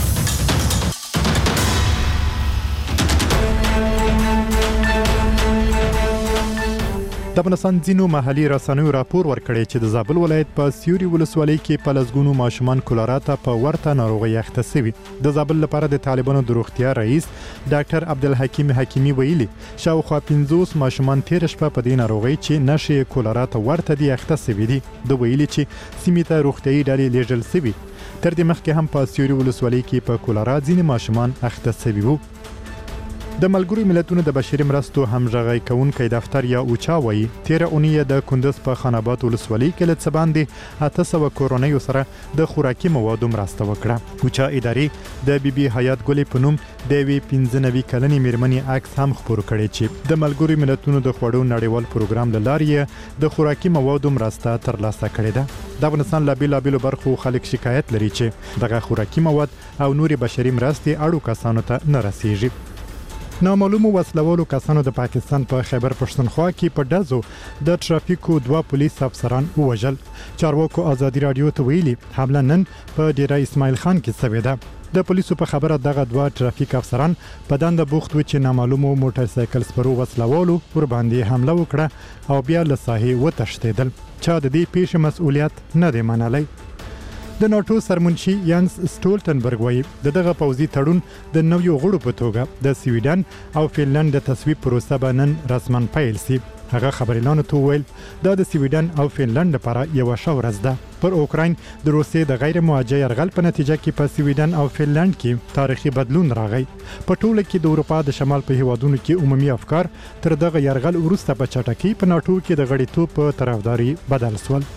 د افغانستان ځینو محلي رسنیو راپور ورکړی چې د زابل ولایت په سیوري ولسوالۍ کې په لسګونو ماشومان کولرا ته په ورته ناروغۍ اخته شوي. د زابل لپاره د طالبانو د روغتیا رئیس ډاکټر عبدالحکیم حکیمي ویلي شاوخوا پنځوس ماشومان تېره شپه په دې ناروغۍ چې نښې کولرا ته ورته دي اخته شوي دي. د ویلي چې سیمې ته روغتیایي ډلې لیږل شوي. تر دې مخکې هم په سیوري ولسوالۍ کې په کولرا ځینې ماشومان اخته شوي وو. د ملګرو ملتونو د بشري مرستو همغږي کوونکی دفتر یا اوچا وایي تیره اونۍ د کندز په خان آباد ولسوالۍ کې له څه باندې اته سوه کورنیو سره د خوراکي موادو مرسته وکړه. اوچا ادارې د بي بي حیات ګلې په نوم د یوې پنځه نوي کلنې میرمنې عکس هم خپور کړی چې د ملګرو ملتونو د خوړو نړیوال پروګرام له لارې د خوراکي موادو مرسته ترلاسه کړې ده. د افغانستان له بیلابیلو برخو خلک شکایت لري چې دغه خوراکي مواد او نورې بشري مرستې اړو کسانو ته نه رسیږي. نامعلومو وسلوالو کسانو د پاکستان په خیبر پښتونخوا کې په ډزو د ترافیکو دوه پولیس افسران ووژل. چارواکو ازادي رادیو ته ویلي حمله نن په ډیره اسماعیل خان کې شوې ده. د پولیسو په خبره دغه دوه ترافیک افسران په دنده بوخت و چې نامعلومو موټر سایکل سپرو وسلوالو ور باندې حمله وکړه او بیا له ساحې وتښتېدل. چا د دې پیښې مسؤلیت نه دی منلی. د ناتو سرمنشي یانس سټولټنبرګ وایي د دغه پوځي تړون د نویو غړو په توګه د سویډن او فنلند د تصویب پروسه به نن رسما پیل شي. هغه خبريالانو ته ویل دا د سویډن او فنلند لپاره یو ښه ورځ ده. پر اوکراین د روسیې د غیر موجه یرغل په نتیجه کې په سویډن او فنلند کې تاریخي بدلون راغی. په ټوله کې د اروپا د شمال په هیوادونو کې عمومي افکار تر دغه یرغل وروسته په چټکۍ په ناتو کې د غړیتوب په طرفداري بدل شول.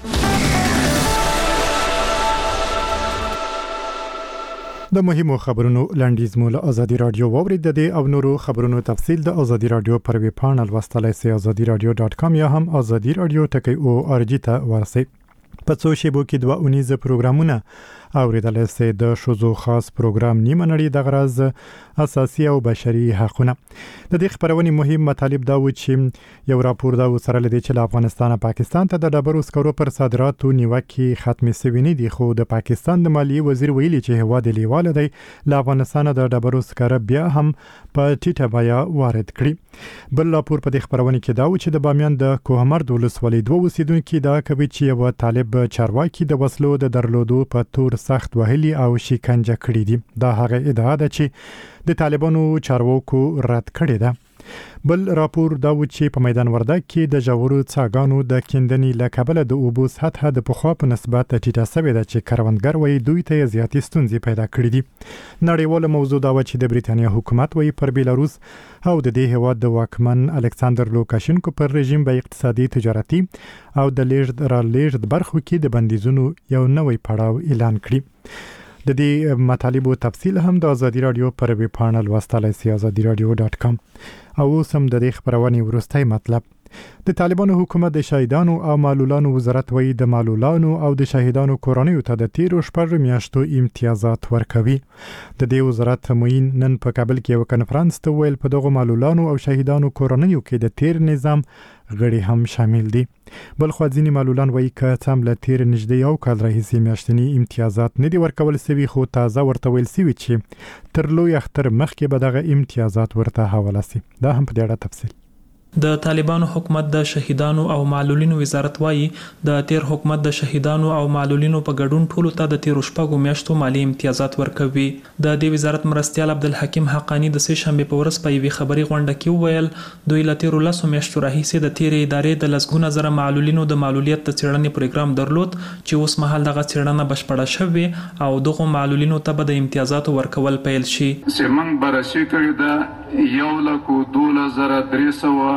د مهمو خبرونو لنډیز مو له ازادي رادیو واورید. د دې او نورو خبرونو تفصیل د ازادي رادیو پر ویب پاڼه لوستلای شئ ازادي رادیو ډاټ کام یا هم ازادي رادیو ټکی او ار جی ته ورسئ. په څو شیبو کې دوه اونیزه پروګرامونه اوریدلای شئ. د شوزو خاص پروګرام نیمه نړۍ د غرض اساسي او بشري حقونه. د دې خبرونې مهم مطالب دا و چې یو راپور دا سره لدی چې افغانستان پاکستان ته د ډبرو سکرو پر صادراتو نیوکې ختمې شوې نه دي. خو د پاکستان د مالیې وزیر ویلي چې هوا د لیواله دی له افغانستان د ډبرو سکره بیا هم په ټیټه بیه وارد کړي. بل راپور په دې خبرونه کې دا و چې د بامیان د کوهمرد ولسوالۍ دوه اوسیدونکو دا کوي چې یو طالب چارواکي د وسلو د درلودو په تور سخت وهلي او شکنجه کړي دي. دا هغه ادعا ده چې د طالبانو چارواکو رد کړې ده. بل راپور دا و چې په میدان وردګ کې د ژورو څاګانو د کیندنې له کبله د اوبو سطحه د پخوا په نسبت ټیټه شوې ده چې کروندګر وایي دوی ته زیاتې ستونزې پیدا کړې دي. نړیواله موضوع دا و چې د بریتانیا حکومت وایي پر بیلاروس او د دې هیواد د واکمن الکساندر لوکاشینکو پر رژیم به اقتصادي تجارتي او د لیږد را لیږد برخو کې د بندیزونو یو نوی پړاو اعلان کړي. د دې مطالبو تفصیل هم د ازادي رادیو پر ویب پاڼه لوستلای شئ ازادي رادیو ډاټ کام. او سم د دې خبرونې ورستۍ مطلب د طالبانو حکومت د شهیدانو او معلولانو وزارت وایي د معلولانو او د شهیدانو کورنیو ته د تیرو شپږ میاشتو امتیازات ورکوي. د دې وزارت موین نن په کابل کې یو کنفرانس ته ویل په دغه معلولانو او شهیدانو کورنیو کې د تیر نظام غړي هم شامل دي. بل خو ځینې معلولان وایي که څم له تیر نږدې یو کال راهیسې میاشتني امتیازات نه دي ورکول شوي خو تازه ورته ویل شوي چې تر لوی اختر مخکې به دغه امتیازات ورته حواله شي. دا هم په دې اړه تفصیل. د طالبانو حکومت د شهیدانو او معلولینو وزارت وایي د تیر حکومت د شهیدانو او معلولینو په ګډون ټولو ته د تیر شپږو میاشتو مالی امتیازات ورکوي. د دې وزارت مرستیال عبدالحکیم حقانی د سه شنبه په ورځ په یوې خبري غونډه کې وویل دوی له تیر لسو میاشتو راهیسې د تیر ادارې د لسګونه زره معلولینو د معلولیت د څېړنې پروګرام درلود چې اوس مهال دغه څېړنه بشپړه شوې او دغه معلولینو ته به د امتیازاتو ورکول پیل شي. سیمنګ برسي کړی د یو لک دولس زره درې سوه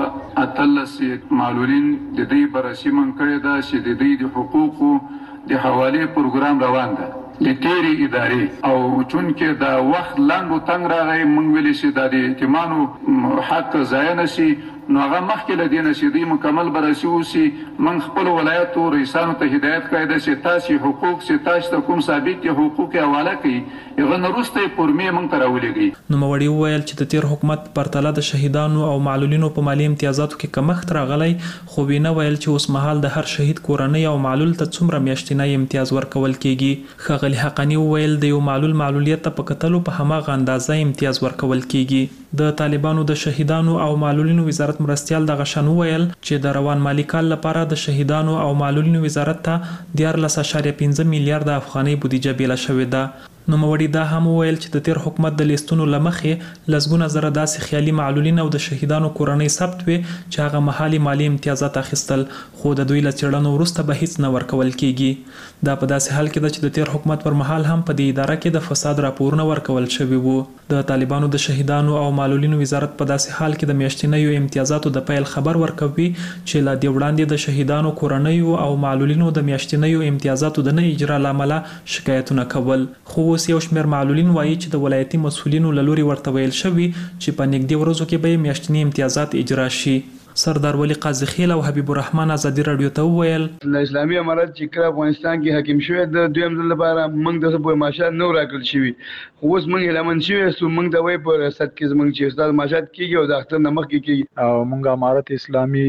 اتلس معلولین د دې برسي من کړی دا چې د دې د حقوقو د حواله پروګرام روان ده د تیری ادارې او چون کې دا وخت لاندو تنگ راغی مونږ ویل چې د یتیمانو حق ضایع نشي نو هغه مخکې له دې نه چې دوی مکمل بررسي وشي موږ خپل ولایتو رئیسانو ته هدایت کړی ده چې تاسو حقوق چې تاسو ته کوم ثابت دي حقوق یې حواله کړئ هغه نه وروسته یې فورمې موږ ته راولېږئ. نوموړي وویل چې د تیر حکومت پرتله د شهیدانو او معلولینو په مالي امتیازاتو کې کمښت راغلی خو وینه ویل چې اوس مهال د هر شهید کورنۍ او معلول ته څومره میاشتنی امتیاز ورکول کیږي. ښاغلي حقانی وویل د یو معلول معلولیت ته په کتلو په هماغه اندازه امتیاز ورکول کیږي. د طالبانو د شهیدانو او معلولینو وزارت مرستیال دغه شان وویل چې د روان مالی کال لپاره د شهیدانو او معلولینو وزارت ته دیارلس اعشاریه پنځه میلیارډ افغانۍ بودیجه بیله شوې ده. نوموړي دا هم وویل چې د تیر حکومت د لیستونو لمخې لسګونه زره داسې خیالي معلولین او د شهیدانو کورنۍ ثبت وي چې هغه محلي مالی امتیازات اخیستل خو د دوی له څېړنو وروسته به هیڅ نه ورکول کیږي. دا په داسې حال کې ده چې د تیر حکومت پر مهال هم په دې اداره کې د فساد راپورونه ورکول شوي وو. د طالبانو د شهیدانو او معلولینو وزارت په داسې حال کې د میاشتنیو امتیازاتو د پیل خبر ورکوي چې لا دې وړاندې د شهیدانو کورنیو او معلولینو د میاشتنیو امتیازاتو د نه اجرا لامل شکایتونه کول. خو اوس یو شمېر معلولین وایي چې د ولایتي مسؤلینو له لوري ورته ویل شوي چې په نږدې ورځو کې به میاشتني امتیازات اجرا شي. سردار ولی قاضي خیل او حبیب الرحمن ازادي رادیو ته وویل د اسلامي امارت چې کله افغانستان کې حاکم شوی د دویم ځل لپاره موږ د سبو معاشات نو راکړل شوی خو اوس موږ اعلان شوی سو موږ د وای په ریاست کې موږ چې استاد معاشات کیږي او د اختر نمخ کې کیږي او موږ امارت اسلامي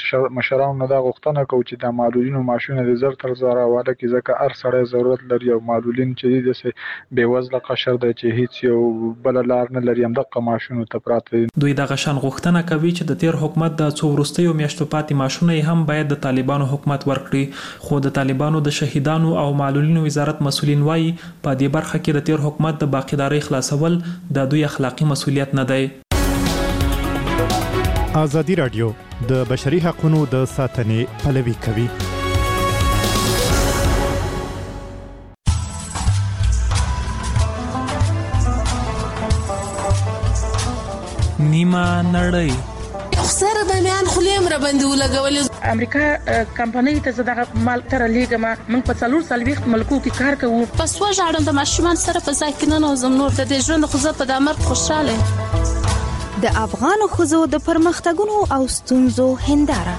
مشرانو دا غوښتنه کوي چې د معلولینو معاشونه د زر تر زر حواله کې ځکه هر سړی ضرورت لري او معلولین چې د سه بیوزله قشر د چې هیڅ یو بل لار نه لري هم د معاشونو ته پراته. دوی دغه شان غوښتنه کوي چې د تیر حکومت د څو وروستیو میاشتو پاتې معاشونه هم باید د طالبانو حکومت ورکړي خو د طالبانو د شهیدانو او معلولینو وزارت مسؤلین وایي په دې برخه کې د تیر حکومت د باقیداري خلاصول د دوی اخلاقی مسؤلیت نه دی. ازادي رادیو د بشري حقوقو د ساتنې پلوي کوي. نیمه نړۍ سره د میان خلیم را باندې ولګولې امریکا کمپنۍ ته زداغه مال تر لیګه ما من په څلور سالويخت ملکو کې کار کوو پس وژاړم د ماشومان سره په ځای کې نه نوزم نور د دې ژوند خو زه په د امر خوشاله د افغان خزو د پرمختګونو او ستونزو هنداره.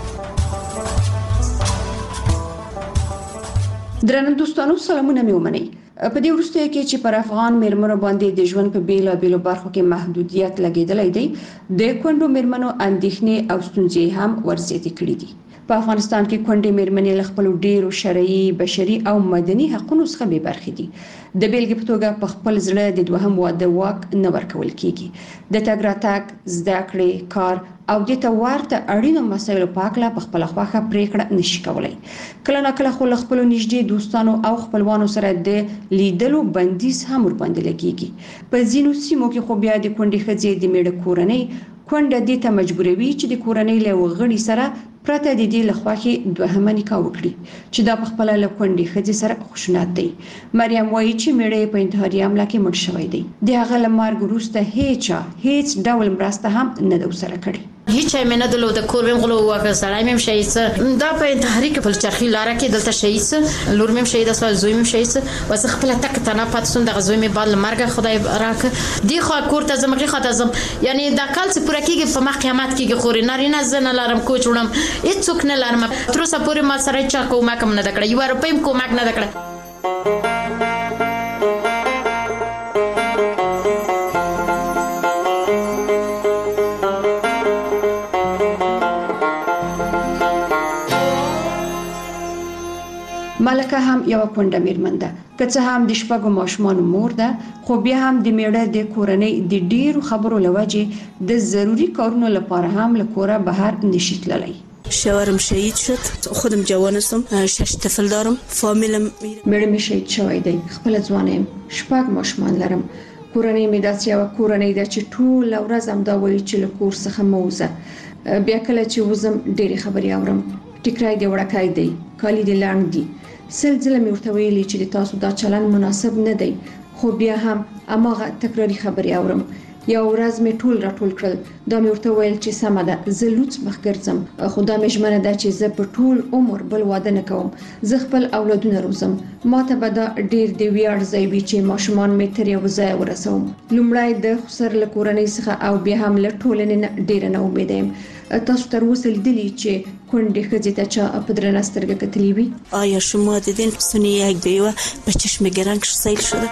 درنو دوستانو سلامونه مې ومنئ. په دې وروسته کې چې پر افغان میرمنو باندې د ژوند په بیلا بیلو برخو کې محدودیت لګیدلې دی د کونډو میرمنو اندېښنې او ستونزې هم ورزياتې کړې دي. په افغانستان کې کونډې میرمنې له خپل ډیرو شرعي بشري او مدني حقوقو څخه بې برخې دي. د بیلګې په توګه په خپل زړه د دوهم واده واک نه ورکول کیږي. د تګ راتګ زده کړې کار او د توارته اړینو مسایلو په اړه په خپل خواخه پریکړه نشي کولای. کله نه کله خو له خپل نږدې دوستانو او خپلوانو سره د لیدلو بندیز هم ور باندې لګیږي. په ځینو سیمو کې خو بیا د کونډې ښځې د میړه کورنۍ کونډه دې ته مجبوروي چې د کورنۍ له وغړي سره پرته د دې لخواخي دوهمه نکاح وکړي چې دا په خپل له کونډې ښځې سره خشونت دی. مریم وایي چې میړه په انتحاري حمله کې مړ شوی دی. د هغه له مرګ وروسته هیڅ هیڅ ډول مرسته هم نه ده ورسره کړې. هیڅ مې نه دلو د کور مې غلو واکه سړی مې شهید دا په انتحاري کې په چرخي لاره کې دلته شهید لور مې شهید اسوال زوی مې شهید وس خپل تک تنه پاتسون د غزوی مې بل مرګ خدای راک دی خو کور ته زمغه خاطر زم یعنی دا کال څه پوره کېږي په مخ قیامت کې خوري نارینه زنه لارم کوچوړم هیڅوک نه لارم تر اوسه پورې ما سره چا کومک نه دکړه یو روپیم کومک نه دکړه. ملکه هم یو کونډه میرمن ده که څه هم د شپږو ماشومانو مور ده خو بیا هم د میړه د کورنۍ د ډیرو خبرو لوجه د ضروری کارونو لپاره هم له کوره بهر نشي تللی. شوهرم شهید شد خودم جوانستم شش طفل دارم فامیلم میړه می شهید شوی دی خپل ځوانم شپږ ماشومان لرم کورنۍ می داسې یو کورنۍ ده چې ټول ورځ هم دا وایي چې له کور څخه موزه بیا کله چې وزم ډېری خبري اورم ټیکرای دی وړکای دی کالی دی لاندې دی سلسله مې ورته ویلي چې تاسو دا چلن مناسب نه دی خو بیا هم اماغه تکراری خبري اورم یو ورځ مې ټول راټول کړل. دا مې ورته ویل چې سمه ده زه لوڅ مخ ګرځم، خو دا مې ژمنه ده چې زه په ټول عمر بل واده نه کوم. زه خپل اولادونه روزم. ماته به دا ډیر دی ویاړ ځای وي چې ماشومان مې تر یو ځای ورسوم. لومړی د خسر له کورنۍ څخه او بیا هم له ټولنې نه ډیر نه امید یم. تاسو تر اوسه لیدلی چې کونډې ښځې ته چا په درنه سترګه کتلې وي؟ آیا شما دیدین سونی یک بیوه به چشم گرنگ سیل شده؟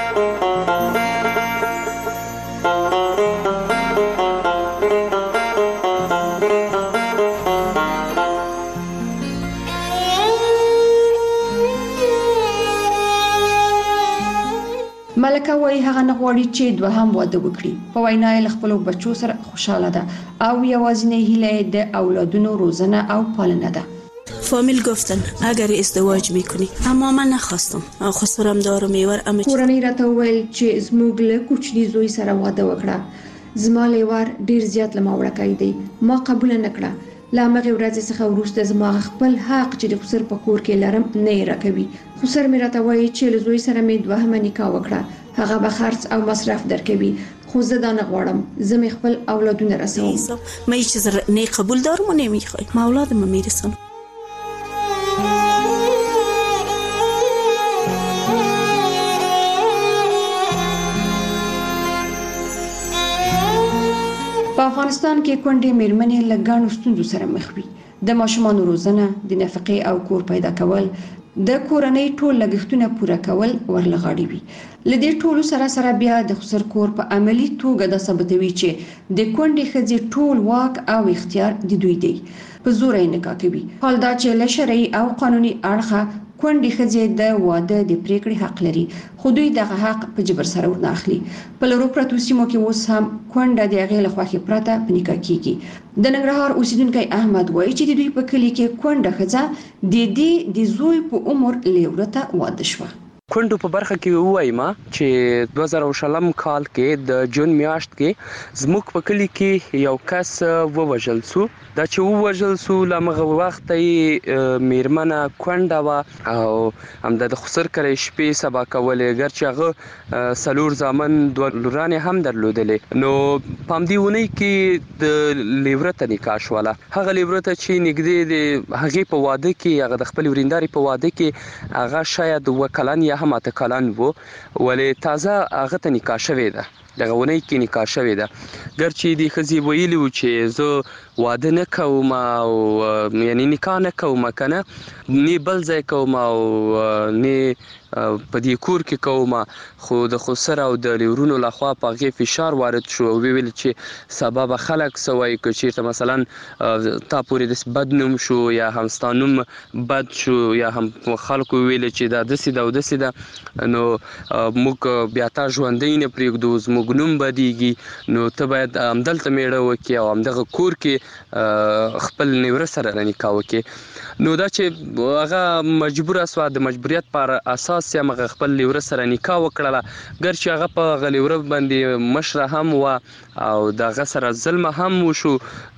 ملکه وایي هغه نه غواړي چې دوهم واده وکړي. په وینا یې له خپلو بچو سره خوشحاله ده او یوازینۍ هیله یې د اولادونو روزنه او پالنه ده. فامیل گفتن اگر ازدواج میکنی، اما من نخواستم. خسرم دارم میور اما کورنۍ راته ویل چې زموږ له کوچني زوی سره واده وکړه. زما لیوار ډیر زیات لمه وړکای دی. ما قبول نه کړه. لا مغه ورځ څخه وروسته زما خپل حق چې د خسر په کور کې لرم نه راکوي. خسر مې راته وایي چې له زوی سره مې دوهمه نکاح وکړه. هغه به خرڅ او مصرف درکوي، خو زه دا نه غواړم. زه مې خپل اولادونه رسوم. مې چې نه قبول دارم و نمیخوای. ما اولادم میرسونم. په افغانستان کې کونډې میرمنې له ګڼو ستونزو سره مخ وي. د ماشومانو روزنه، د نفقې او کور پیدا کول، د کورنۍ ټول لګښتونه پوره کول ورله غاړې وي. له دې ټولو سره سره بیا د خسر کور په عملی توګه د ثابتوي چې د کونډې ښځې ټول واک او اختیار د دوی دی. په زور یې نکاح کوي. حال دا چې له شرعي او قانوني اړخه کونډې ښځې د واده د پریکړې حق لري، خو دوی دغه حق په جبر سره ورنه اخلي. په لرو پرتو سیمو کې اوس هم کونډه د هغې له خوښې پرته په نکاح کیږي. د ننګرهار اوسیدونکی احمد وایي چې د دوی په کلي کې کونډه ښځه د دې د زوی په عمر لیورته واده شوه. کونډو په برخه کې ووایم چې دوه زره شلم کال کې د جون میاشت کې زموږ په کلی کې یو کس ووژل شو. دا چې ووژل شو لمغه وخت یې میرمنه کونډه و او همدا د خسر کرے شپې سبا کولې، ګر چې هغه سلور زامن دوه لورانې هم درلودلې. نو پامدیونی کې د لیورته نکاح شوله. هغه لیورته چې نږدې د هغې په واده کې هغه د خپل ورینداري په واده کې هغه شاید وکلان یا هم اته کلن وو، ولې تازه هغه ته نکاح شوې ده. دغه ونی کې نکاح شوې ده. ګرچې د ښځې ویلي و چې زه واده نه کوم او یعنی نکاح نه کوم، کنه نه بل ځای کوم او نه په دې کور کې کوم، خو د خسر او د لیورونو لخوا په هغې فشار وارد شو او ویل چې سبب خلک سوای که چیرته مثلا تا پورې د بد نوم شو یا هم ستا نوم بد شو یا هم خلکو ویل چې دا داسې ده او داسې ده، نو موږ بیا تا ژوندی نه پرېږدو، زموږ نوم بدیږي، نو ته باید همدلته میړه وکړې او همدغه کور کې خپل نیوره سره نکاح وکړې. نو دا چې هغه مجبوره سوه، د مجبوریت پر اساس یې هغه خپل لیوره سره نکاح وکړله. ګرچې هغه په هغه لیوره باندې مشره هم وه او د هغه سره ظلم هم وشو.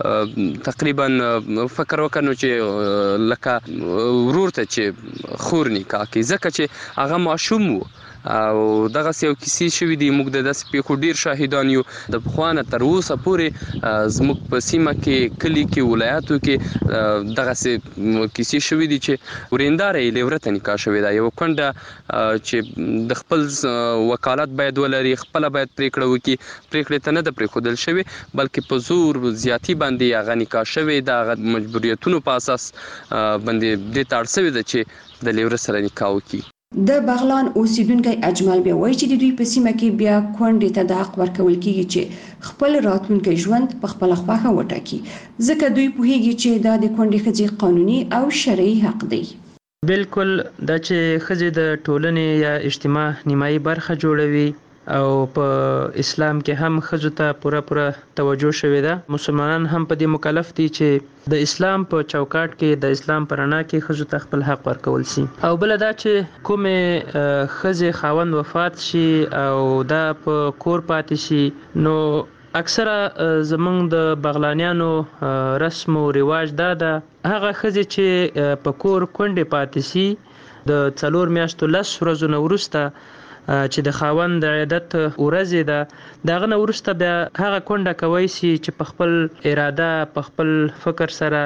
تقریبا فکر وکړ نو چې لکه ورور ته چې خور نکاح کوي، ځکه چې هغه ماشوم و او دغه یو کیسې شوې دي. موږ د داسې پیښو ډیر شاهدان یو. د پخوانه تر اوسه پورې زموږ په سیمه کې، کلي کې، ولایاتو کې دغه کیسې شوې دي چې ورینداره یې لیوره ته نکاح شوې ده. یو کونډه چې د خپل وکالت باید ولري، خپله باید پریکړه وکړي، پریکړې ته نه ده پرېښودل شوې بلکې په زور زیاتي باندې هغه نکاح شوې ده. هغه مجبوریتونو په اساس باندې دې ته اړ شوې ده چې د لیوره سره نکاح وکړي. د بغلان اوسیدونکی اجمل بیا وایي چې د دوی په سیمه کې بیا کونډې ته د حق ورکول کیږي چې خپل راتلونکی ژوند په خپله خوښه وټاکي، ځکه دوی پوهیږي چې دا د کونډې ښځې قانوني او شرعي حق دی. بالکل دا چې ښځې د ټولنې یا اجتماع نیمایي برخه جوړوي او په اسلام کې هم ښځو ته پوره پوره توجه شوې ده. مسلمانان هم په دې مکلف دي چې د اسلام په چوکاټ کې، د اسلام په رڼا کې ښځو ته خپل حق ورکول شي. او بله دا چې کومې ښځې خاوند وفات شي او دا په کور پاتې شي، نو اکثره زمونږ د بغلانیانو رسم و رواج دا ده هغه ښځې چې په کور کونډې پاتې شي د څلور میاشتو لس ورځو نه وروسته چې د خاوند د عیادت ورځ ده دغه نه وروسته بیا هغه کونډه کوي چې په خپل اراده په خپل فکر سره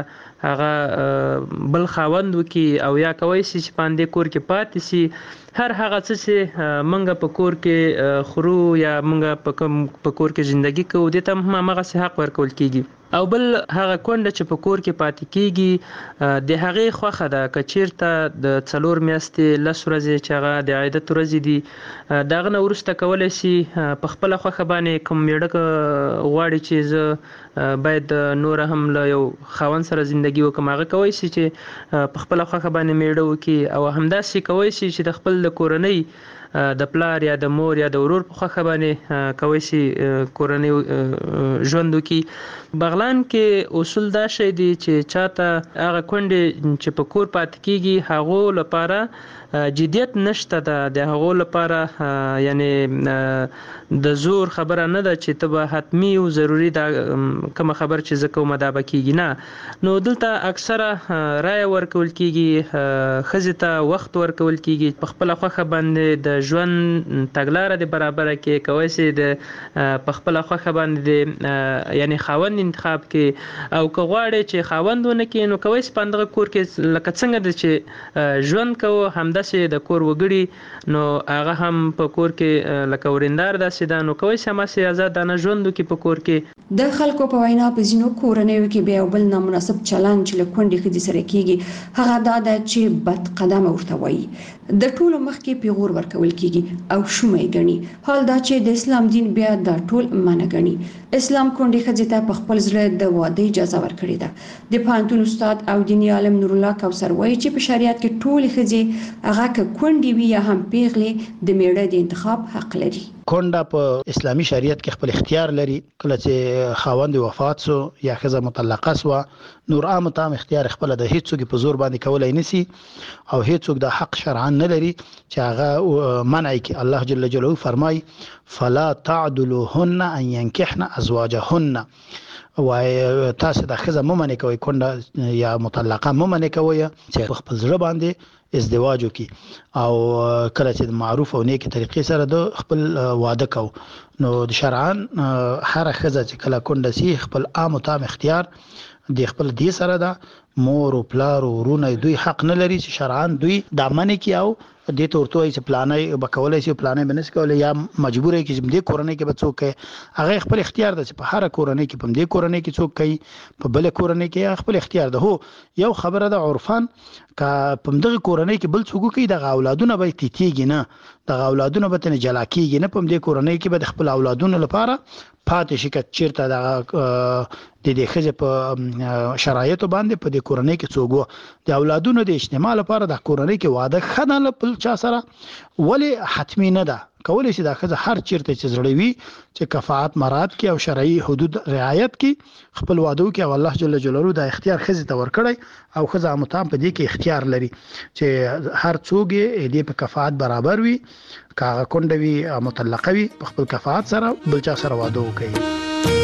هغه بل خاوند وکي او یا کوي چې پاندې کور کې پاتې سي هر هغه څه چې منګه په کور کې خورو یا منګه په په کور کې ژوندۍ کوو د ته هم هغه سه حق ورکول کیږي او بل هغه کونډه چې په کور کې پاتې کیږي د هغه خوخه ده کچیرته د څلور میاشتې لس ورځې چې هغه د عیادت ورځې دي دغه نه ورسته کولای شي په خپل خوخه باندې کوم میړه غواړي چې زه باید نور هم له یو خاوند سره ژوندۍ وکم هغه کوي چې په خپل خوخه باندې میړه وکي او همداسې کوي چې د خپل د کورنۍ د پلار یا د مور یا د ورور په خوخه باندې کوي چې کورنۍ ژوند وکي بغلان کې اصول دا شی دی چې چاته هغه کونډې چې په کور پاتې کیږي هغه لپاره جديت نشته ده د هغه لپاره یعنی د زور خبره نه ده چې ته به حتمی او ضروری دا کوم خبر چې زکه مدابه کیږي نه نو دلته اکثره رائے ورکول کیږي خزته وخت ورکول کیږي په خپل خوخه باندې د ژوند تګلارې د برابر کې کوي چې د په خپل خوخه باندې یعنی خاوند انتخاب کې او کغواړي چې خاوندونه کې نو کوي سپندغه کور کې لکه څنګه د چې ژوند کوو همداسې د کور وګړي نو هغه هم په کور کې لکه وریندار داسې دا نو کوي سم سي آزاد نه ژوند کې په کور کې د خلکو په وینا په ځینو کورنیو کې بیا بل نامناسب چلند چې لکونډي خدي سره کیږي هغه دا ده چې بد قدم ورته وایي د ټولو مخ کې پیغور ورکول کیږي او شومې غني حال دا چې د اسلام دین بیا دا ټول منع غني اسلام کونډي خدي ته په خپل ځل د واده اجازه ورکړي ده د پانتون استاد او دیني عالم نور الله کوثر وایي چې په شریعت کې ټول خدي هغه کونډي وي یا هم پیغلې د میړه د انتخاب حق لري کونډه په اسلامي شریعت کې خپل اختیار لري کله چې خاوند وفات سو یا خزه مطلقه سو نور عام تام اختیار خپل د هیڅوک په زور باندې کولای نسی او هیڅوک د حق شرعاً نه لري چې هغه منع کی الله جل جلاله فرمای فلا تعدلوهن ان ينكحن ازواجهن وای تاسو د خزه ممنه کوي کونډه یا مطلقه ممنه کوي چې خپل ځړ باندې ازدواج وکي او کله چې معروف او نیک طریقې سره د خپل واده کو نو د شرعاً هر خزه چې کله کونډه سي خپل عام تام اختیار د خپل دی سره ده مور او پلار او ورونه دوی حق نه لري چې شرعاً دوی د منې کې او د تورتوي چې پلانې وکولای شي پلانې بنس کولای یا مجبورې کې چې د کورنۍ کې بچو کې هغه خپل اختیار ده چې په هر کورنۍ کې په دې کورنۍ کې څوک کوي په بل کورنۍ کې خپل اختیار ده هو یو خبره ده عرفان کا په دغه کورنۍ کې بل څوک کوي د اولادونو به تیتیږي نه د اولادونو به تن جلا کیږي نه په دې کورنۍ کې به خپل اولادونو لپاره پاتې شي چې چیرته د د دې خځه په شرایطو باندې په دې کورنۍ کې څوک د اولادونو د اجتماع لپاره د کورنۍ کې واده خنه په چا سره ولی حتمی نه ده کولای شي دا خزه هر چیرته چې زړوي چې کفاءت مراد کې او شرعي حدود رعایت کې خپل واده کې او الله جل جلاله د اختیار خزه ته ورکړي او خزه متام په دې کې اختیار لري چې هر څوک دې په کفاءت برابر وي کاغه کونډه وي مطلقه وي په خپل کفاءت سره بل چا سره واده وکړي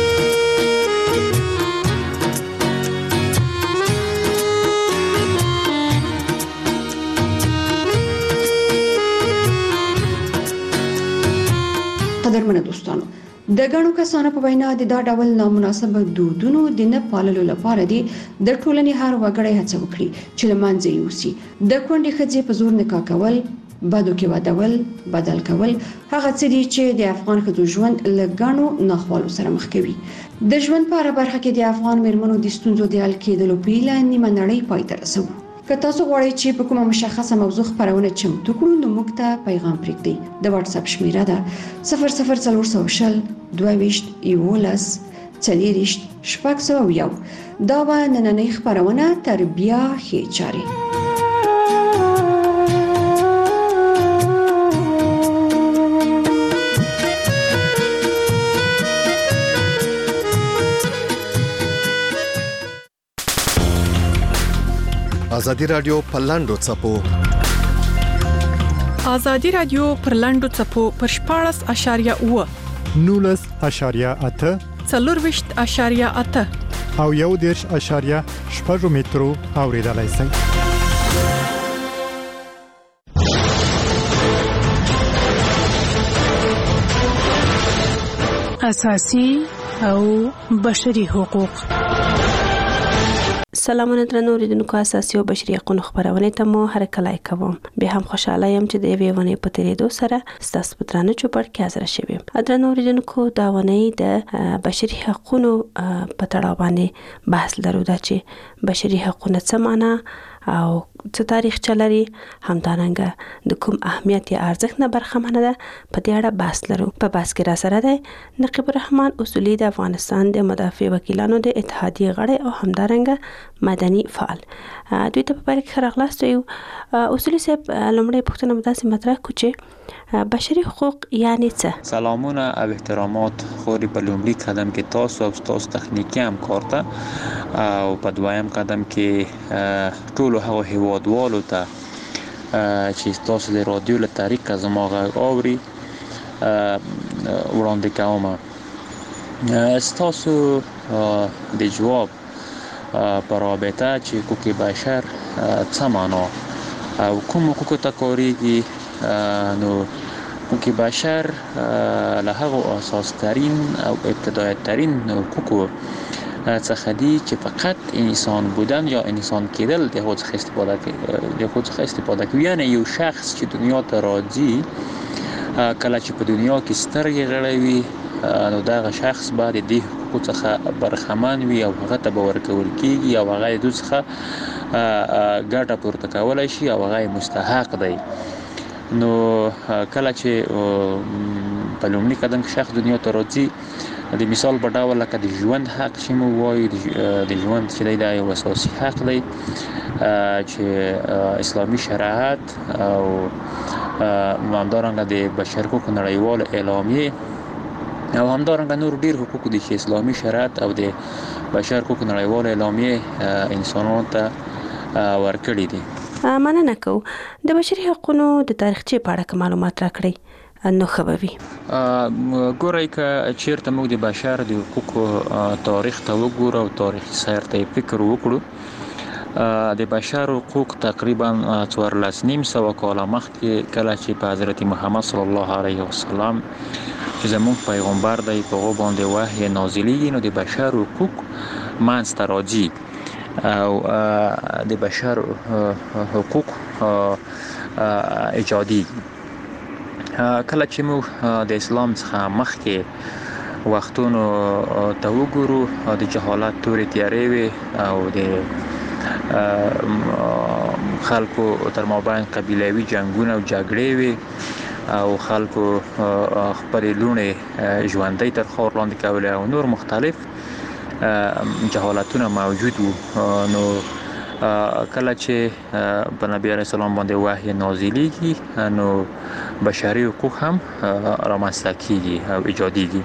قدرمنه دوستانو د غنو کسانو په وینا د دا ډول نامناسب دودونو د نه پاللو لپاره دي د ټولنې هر وګړی هڅه وکړي چې لمانځي یوسي د کونډې خځې په زور نکاح کول بدو کې ودول بدل کول هغه څه دي چې د افغان ښځو ژوند له غنو ناخوالو سره مخ کوي د ژوند په اړه برخه کې د افغان میرمنو د ستونزو د حل کېدلو په اړه نیمه نړۍ پای ته رسوي که تاسو غواړئ چې په کومه مشخصه موضوع خبرونه چمتو کړو نو موږ ته پیغام پرېږدئ د واتس اپ شمیره ده صفر صفر څلور سوه شل دوه ویشت یولس څلېرویشت شپږ سوه یو دا به نننۍ خبرونه تر بیا ښې چارې ازادي رادیو په لاندو چپو ازادي رادیو پر لاندو چپو پر شپاړس اشاریه اوه نولس اشاریه اته څلورویشت اشاریه اته او یو دیرش اشاریه شپږ مترو اوریدلای شئ اساسي او بشري حقوق. سلامونه درنو ریدونکو، اساسي او بشري حقوقو خبرونه ته مو هر کله کوم. به هم خوشاله يم چې د یوې ونې په تیریدو سره ستاسو په درانه چوپړ کې حاضر شوم. درنو ریدونکو، دا ونې د بشري حقوقو په تړاو باندې بحث لرو، دا چې بشري حقوقونه څه معنا او څه تاریخ چلري، همدارنګه د کوم اهمیت یا ارزښت نه برخمنه ده، په دې اړه بحث لرو. په بحث کې را سره ده نقیب الرحمن اصولي د افغانستان د مدافع وکیلانو د اتحادیې غړی او همدارنګه مدني فعال. دوی ته په پاره کې راغلاست. یو اصولي صاحب، لومړی پوښتنه مو داسې مطرح کو چې بشري حقوق یعنی څه؟ سلامونه او احترامات خوري په لومړي قدم کې تاسو او تاسو تخنیکی همکار ته، او په دویم قدم کې ټول هغه هیوادوالو ته چې تاسو د رادیو له طریقه زما غږ اوري وړاندې کوم. تاسو د جواب پر رابطه چې حقوق بشر څه معنا او کوم حقوق ته کاریږي، نو حقوق بشر له هغه اساس ترین او ابتدایی ترین حقوق څخه دي چې فقط انسان بودن یا انسان کېدل د هغو څخه استفاده کوي د هغو څخه استفاده کوي. یعنی یو شخص چې دنیا ته راځي، کله چې په دنیا کې سترګې غړوي، نو دغه شخص باید د دې حقوقو څخه برخمن وي او هغه ته به ورکول کېږي او هغه د دوی څخه ګټه پورته کولی شي او هغه مستحق دی. نو کله چې په لومړي قدم کې شخص دنیا ته راځي، د مثال په ډول لکه د ژوند حق چې موږ وایو، د ژوند چې دی دا یو اساسي حق دی چې اسلامي شریعت او همدارنګه د بشر حقوقو نړیوال اعلامیه او همدارنګه نور ډیر حقوق دي چې اسلامي شریعت او د بشر حقوقو نړیوال اعلامیه انسانانو ته ورکړي دي. مننه کوم. د بشري حقوقو د تاریخچې په اړه معلومات راکړئ نو خبري. ګورئ که چیرته موږ د بشر د حقوقو تاریخ ته وګورو او تاریخي سیر ته فکر وکړو، د بشر حقوق تقریبا څوارلس نیم سوه کاله مخکې کله چې په حضرت محمد صلی الله علیه وسلم چې زموږ پیغمبر دی په هغه باندې وحی نازلیږي، نو د بشر حقوق منځته راځي او د بشر حقوق ایجادي. کله چې موږ د اسلام څخه مخکې وختونو ته وګورو، د جهالت تورې تیارې وي او د خلکو تر مابین قبیلوي جنګونه او جګړې وي او خلکو خپلې لوڼې ژوندۍ تر خاور لاندې کولې او نور مختلف جهالتونه موجود وو. نو کله چې په نبی علیه السلام باندې وحی نازلیږي، نو بشري حقوق هم رامنځته کیږي او ایجادیږي،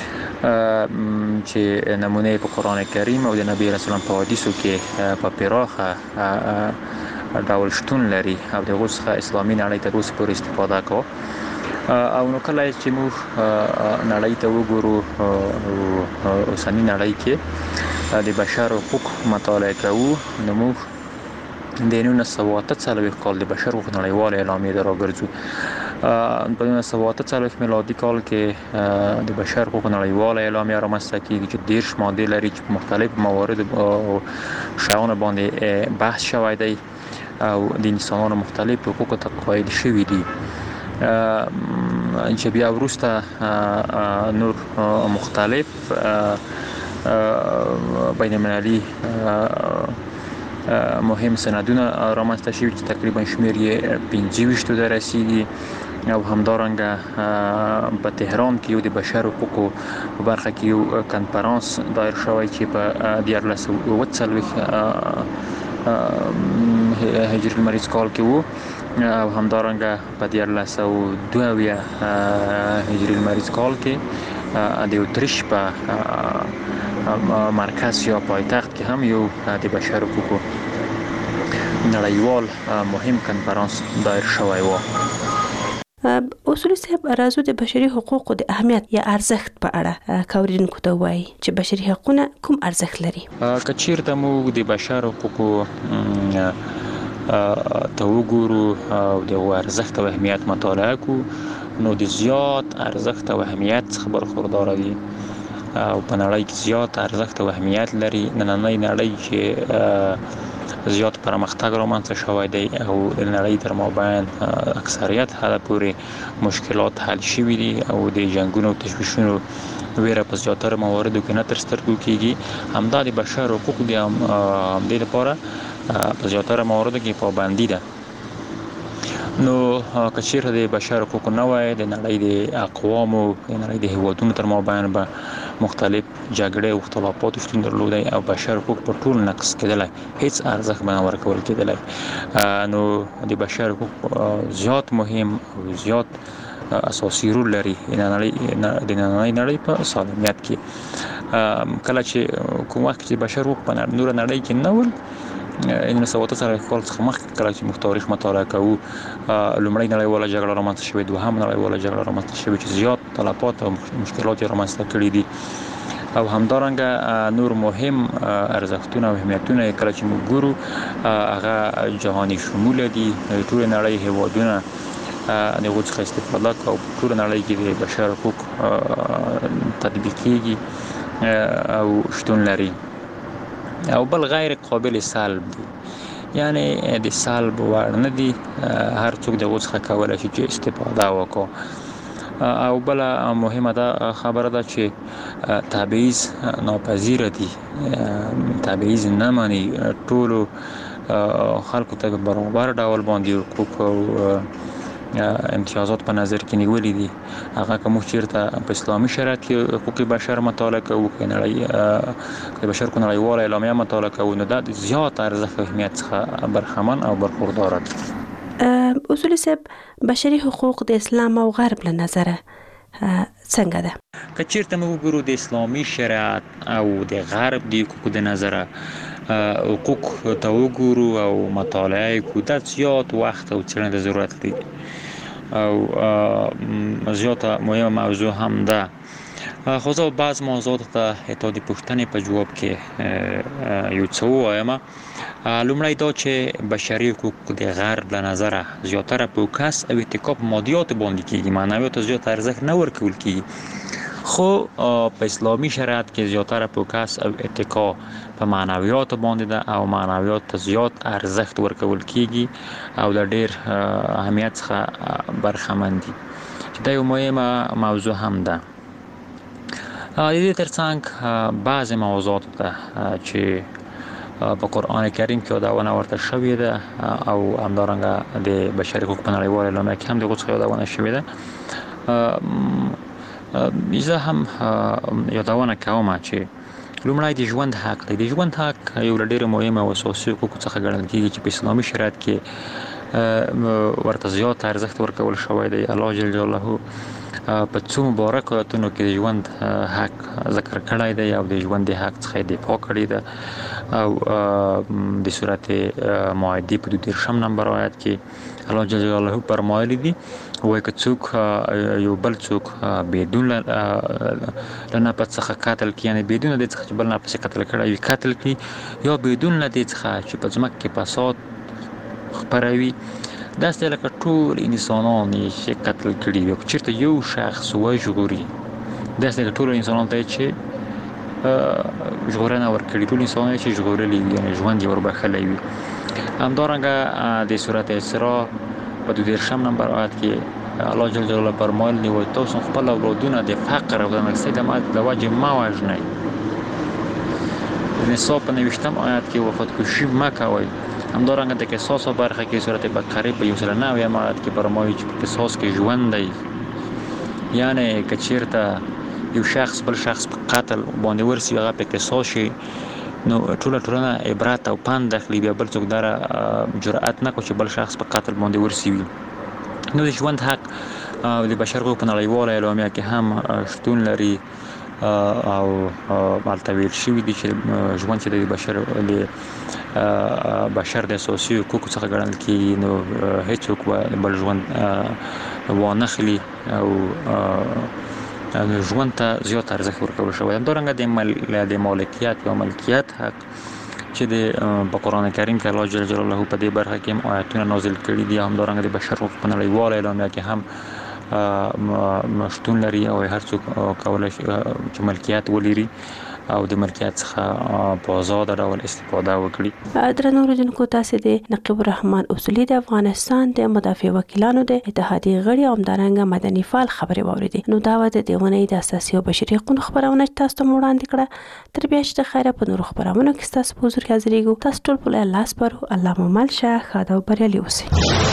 چې نمونه په قرآن کریم او د نبی علیه السلام په حدیثو کې په پراخه ډول شتون لري او دغه څخه اسلامي نړۍ تر اوسه پورې استفاده کوي. او نو کله چې موږ نړۍ ته وګورو، اوسنۍ نړۍ کې د بشر حقوق مطالعه کوو، نو موږ د نولس سوه اته څلوېښت کال د بشر حقوق نړیوال اعلامیې ته راګرځو. په نولس سوه اته څلوېښت میلادي کال کې د بشر حقوق نړیوال اعلامیه رامنځته کیږي چې دېرش مادې لري چې په مختلفو موارد او شیانو باندې بحث شوی دی او د انسانانو مختلف حقوقو ته قایل شوي دي، چې بیا وروسته نور مختلف بین المللي مهم سندونه رامنځته شوي چې تقریبا شمیر یې پنځه ویشتو ته رسیږي او همدارنګه په تهران کې یو د بشر حقوقو په برخه کې یو کنفرانس دایر شوی چې په دیارلس اووه څلوېښت هجري لمریز کال کې وو او همدارنګه په دیارلس او دوه اویا هجري لمریز کال کې د اتریش په مرکز یا پایتخت کې هم یو د بشر حقوقو نړیوال مهم کنفرانس دایر شوی و. اصولي صاحب، راځو د بشري حقوقو د اهمیت یا ارزښت په اړه کوریدونکو ته وایي چې بشري حقوقونه کوم ارزښت لري. که چیرته موږ د بشر حقوقو ته وګورو او د ارزښت او اهمیت مطالعه کوو، نو د زیات ارزښت او اهمیت څخه برخوردار دي او په نړۍ کې زیات ارزښت او اهمیت لري. نننۍ نړۍ چې زیات پرمختګ رامنځته شوی دی او د نړۍ تر مابین اکثریت حد پورې مشکلات حل شوي دي او د جنګونو او تشویشونو ویره په زیاتره مواردو کې نه تر سترګو کېږي. همدا د بشر حقوق دي، همدې لپاره په زیاتره مواردو کې پابندي ده. نو که چیرته د بشر حقوق نه وای، د نړۍ د اقوامو د نړۍ د هیوادونو تر مابین به مختلف جګړې او اختلافات شتون درلودای او بشر حقوق په ټول نقض کېدلای، هیڅ ارزښت به نه ورکول کېدلای. نو د بشر حقوق زیات مهم او زیات اساسي رول لري د نننۍ نړۍ په سالمیت کې. کله چې کوم وخت چې بشر حقوق په نور نړۍ کې نه ول، ان سوات سره کال څخه مخکې کله چې موږ تاریخ مطالعه کوو، لومړی نړیواله جګړه رامنځته شوې، دوهم نړیواله جګړه رامنځته شوې چې زیات تلفات او مشکلات یې رامنځته کړي دي، او همدارنګه نور مهم ارزښتونه او اهمیتونه کله چې موږ ګورو هغه جهاني شموله دي. ټول نړۍ هیوادونه د هغو څخه استفاده کوي او ټول نړۍ کې د بشر حقوق تطبیق کېږي او شتون لري، او بل غیر قابل سلب دي، یعنی د سلب وړ نه دي. هر څوک د هغو څخه کولی شي چې استفاده وکړي. او بل مهمه ده خبره ده چې تبعیض ناپذیره دي، تبعیض نه مني، ټولو خلکو ته برابر ډول باندې حقوق او امتیازات په نظر کې نیولې دي. هغه کوم چیرته په اسلامي شریعت کې حقوق بشر مطالعه کوو، کې نړۍ د بشر کو نړیواله اعلامیه مطالعه کوو، نو دا زیات ارزښت او اهمیت څخه برخمن او برخوردار دي. اصول صاحب، بشري حقوق د اسلام او غرب له نظره څنګه ده؟ که چیرته موږ وګورو د اسلامي شریعت او د غرب د حقوقو د نظره حقوق ته وګورو او مطالعه کوو، دا زیات وخت او څېړنې د ضرورت لري او زیاته مهمه موضوع هم ده. خو زه بعض موضوعات ته حتی د پوښتنې په جواب کې یو څه ووایم. لومړی دا چې بشري حقوق د غرب له نظره زیاتره فوکس او اتکا په مادیات باندې کېږي، معنویات ته زیات ارزښت نه ورکول کېږي. خو په اسلامي شریعت کې زیاتره فوکس او اتکا په معنویات باندې ده او معنویات ته زیات ارزښت ورکول کېږي او د ډېر اهمیت څخه برخمن دي، چې دا یو مهمه موضوع هم ده. د دې ترڅنګ بعضې موضوعات ته چې په قرآن کریم کې یادونه ورته شوې ده او همدارنګه د بشري حقوق په نړیواله اعلامیه کې هم د هغو څخه یادونه شوې ده، زه هم یادونه کوم چې لومړی د ژوند حق دی. د ژوند حق یو له ډېرو مهمو او اساسي حقوقو څخه ګڼل کېږي چې په اسلامي شریعت کې ورته زیات ارزښت ورکول شوی دی. الله جل جلاله په څو مبارک آیاتونو کې د ژوند حق ذکر کړی دی او د ژوند د حق څخه دفاع کړې ده. او د سورت مائده په دوه دېرشم نمبر آیت کې الله جل جلاله فرمایلی دي وایي که څوک یو بل څوک بدون له نفس څخه قتل کړي، یعنې بدون د څخه چې بل نفس قتل کړی وي قتل کړي، یا بدون له دې څخه چې په ځمکه کې فساد خپروي، داسې لکه ټول انسانان چې قتل کړي وي. چېرته یو شخص وژغوري، داسې لکه ټول انسانان ته چې ژغورنه ورکړي، ټول انسانان چې ژغورلي وي، یعنې ژوند یې وربښلی وي. همدارنګه د سورت اسراء په دوه دېرشم نمبر آیت کې الله جل جلاله فرمایلی وایي تاسو خپل اولادونه د فقر او د ناقصۍ د وجې مه وژنئ. نصاب په نویشتم آیت کې وفادکشي مه کوئ. همدارنګه د قصاص برخه کې سورت بقره په یو سل نویم آیت کې فرمایي چې په قصاص کې ژوند دی، یعنې که چېرته یو شخص بل شخص په قتل باندې ورسي، هغه په قصاص شي، نو ټوله ټولنه عبرت او پند اخلي، بیا بل څوک داره جرأت نه کوي چې بل شخص په قتل باندې ورسي وي. نو د ژوند حق او د بشر حقوق په نړیواله اعلامیه کې هم شتون لري او هلته ویل شوي دي چې ژوند چې د بشر د بشر د اساسي حقوقو څخه ګڼل کېږي، نو هېڅوک به بل ژوند وانخلي او ژوند ته زیات ارزښت ورکول شوی. همدارنګه د مالکیت یا ملکیت حق چې د په قرآن کریم کې الله جل جلاله په دې برخه کې هم آیتونه نازل کړي دي، همدارنګه د بشر حقوق په نړیواله اعلامیه کې هم مشتون لري او هر څوک کولای شي چې ملکیت ولري او د ملکیت څخه په آزاد ډول استفاده وکړي. درنو اوریدونکو تاسو د نقیب الرحمن اصولي د افغانستان د مدافع وکیلانو د اتحادیې غړي او همدارنګه مدني فعال خبرې واوریدي. نو دا و د دیونه د اساسي او بشري حقوقو خبرونه تاسو ته وړاندې کړه. تر بیا چې خیره په نور خبرونه کې تاسو په حضور کې حاضرېږو. تاسو ټول په الله سپارو. الله مو مل شه، ښاد او بریالي اوسئ.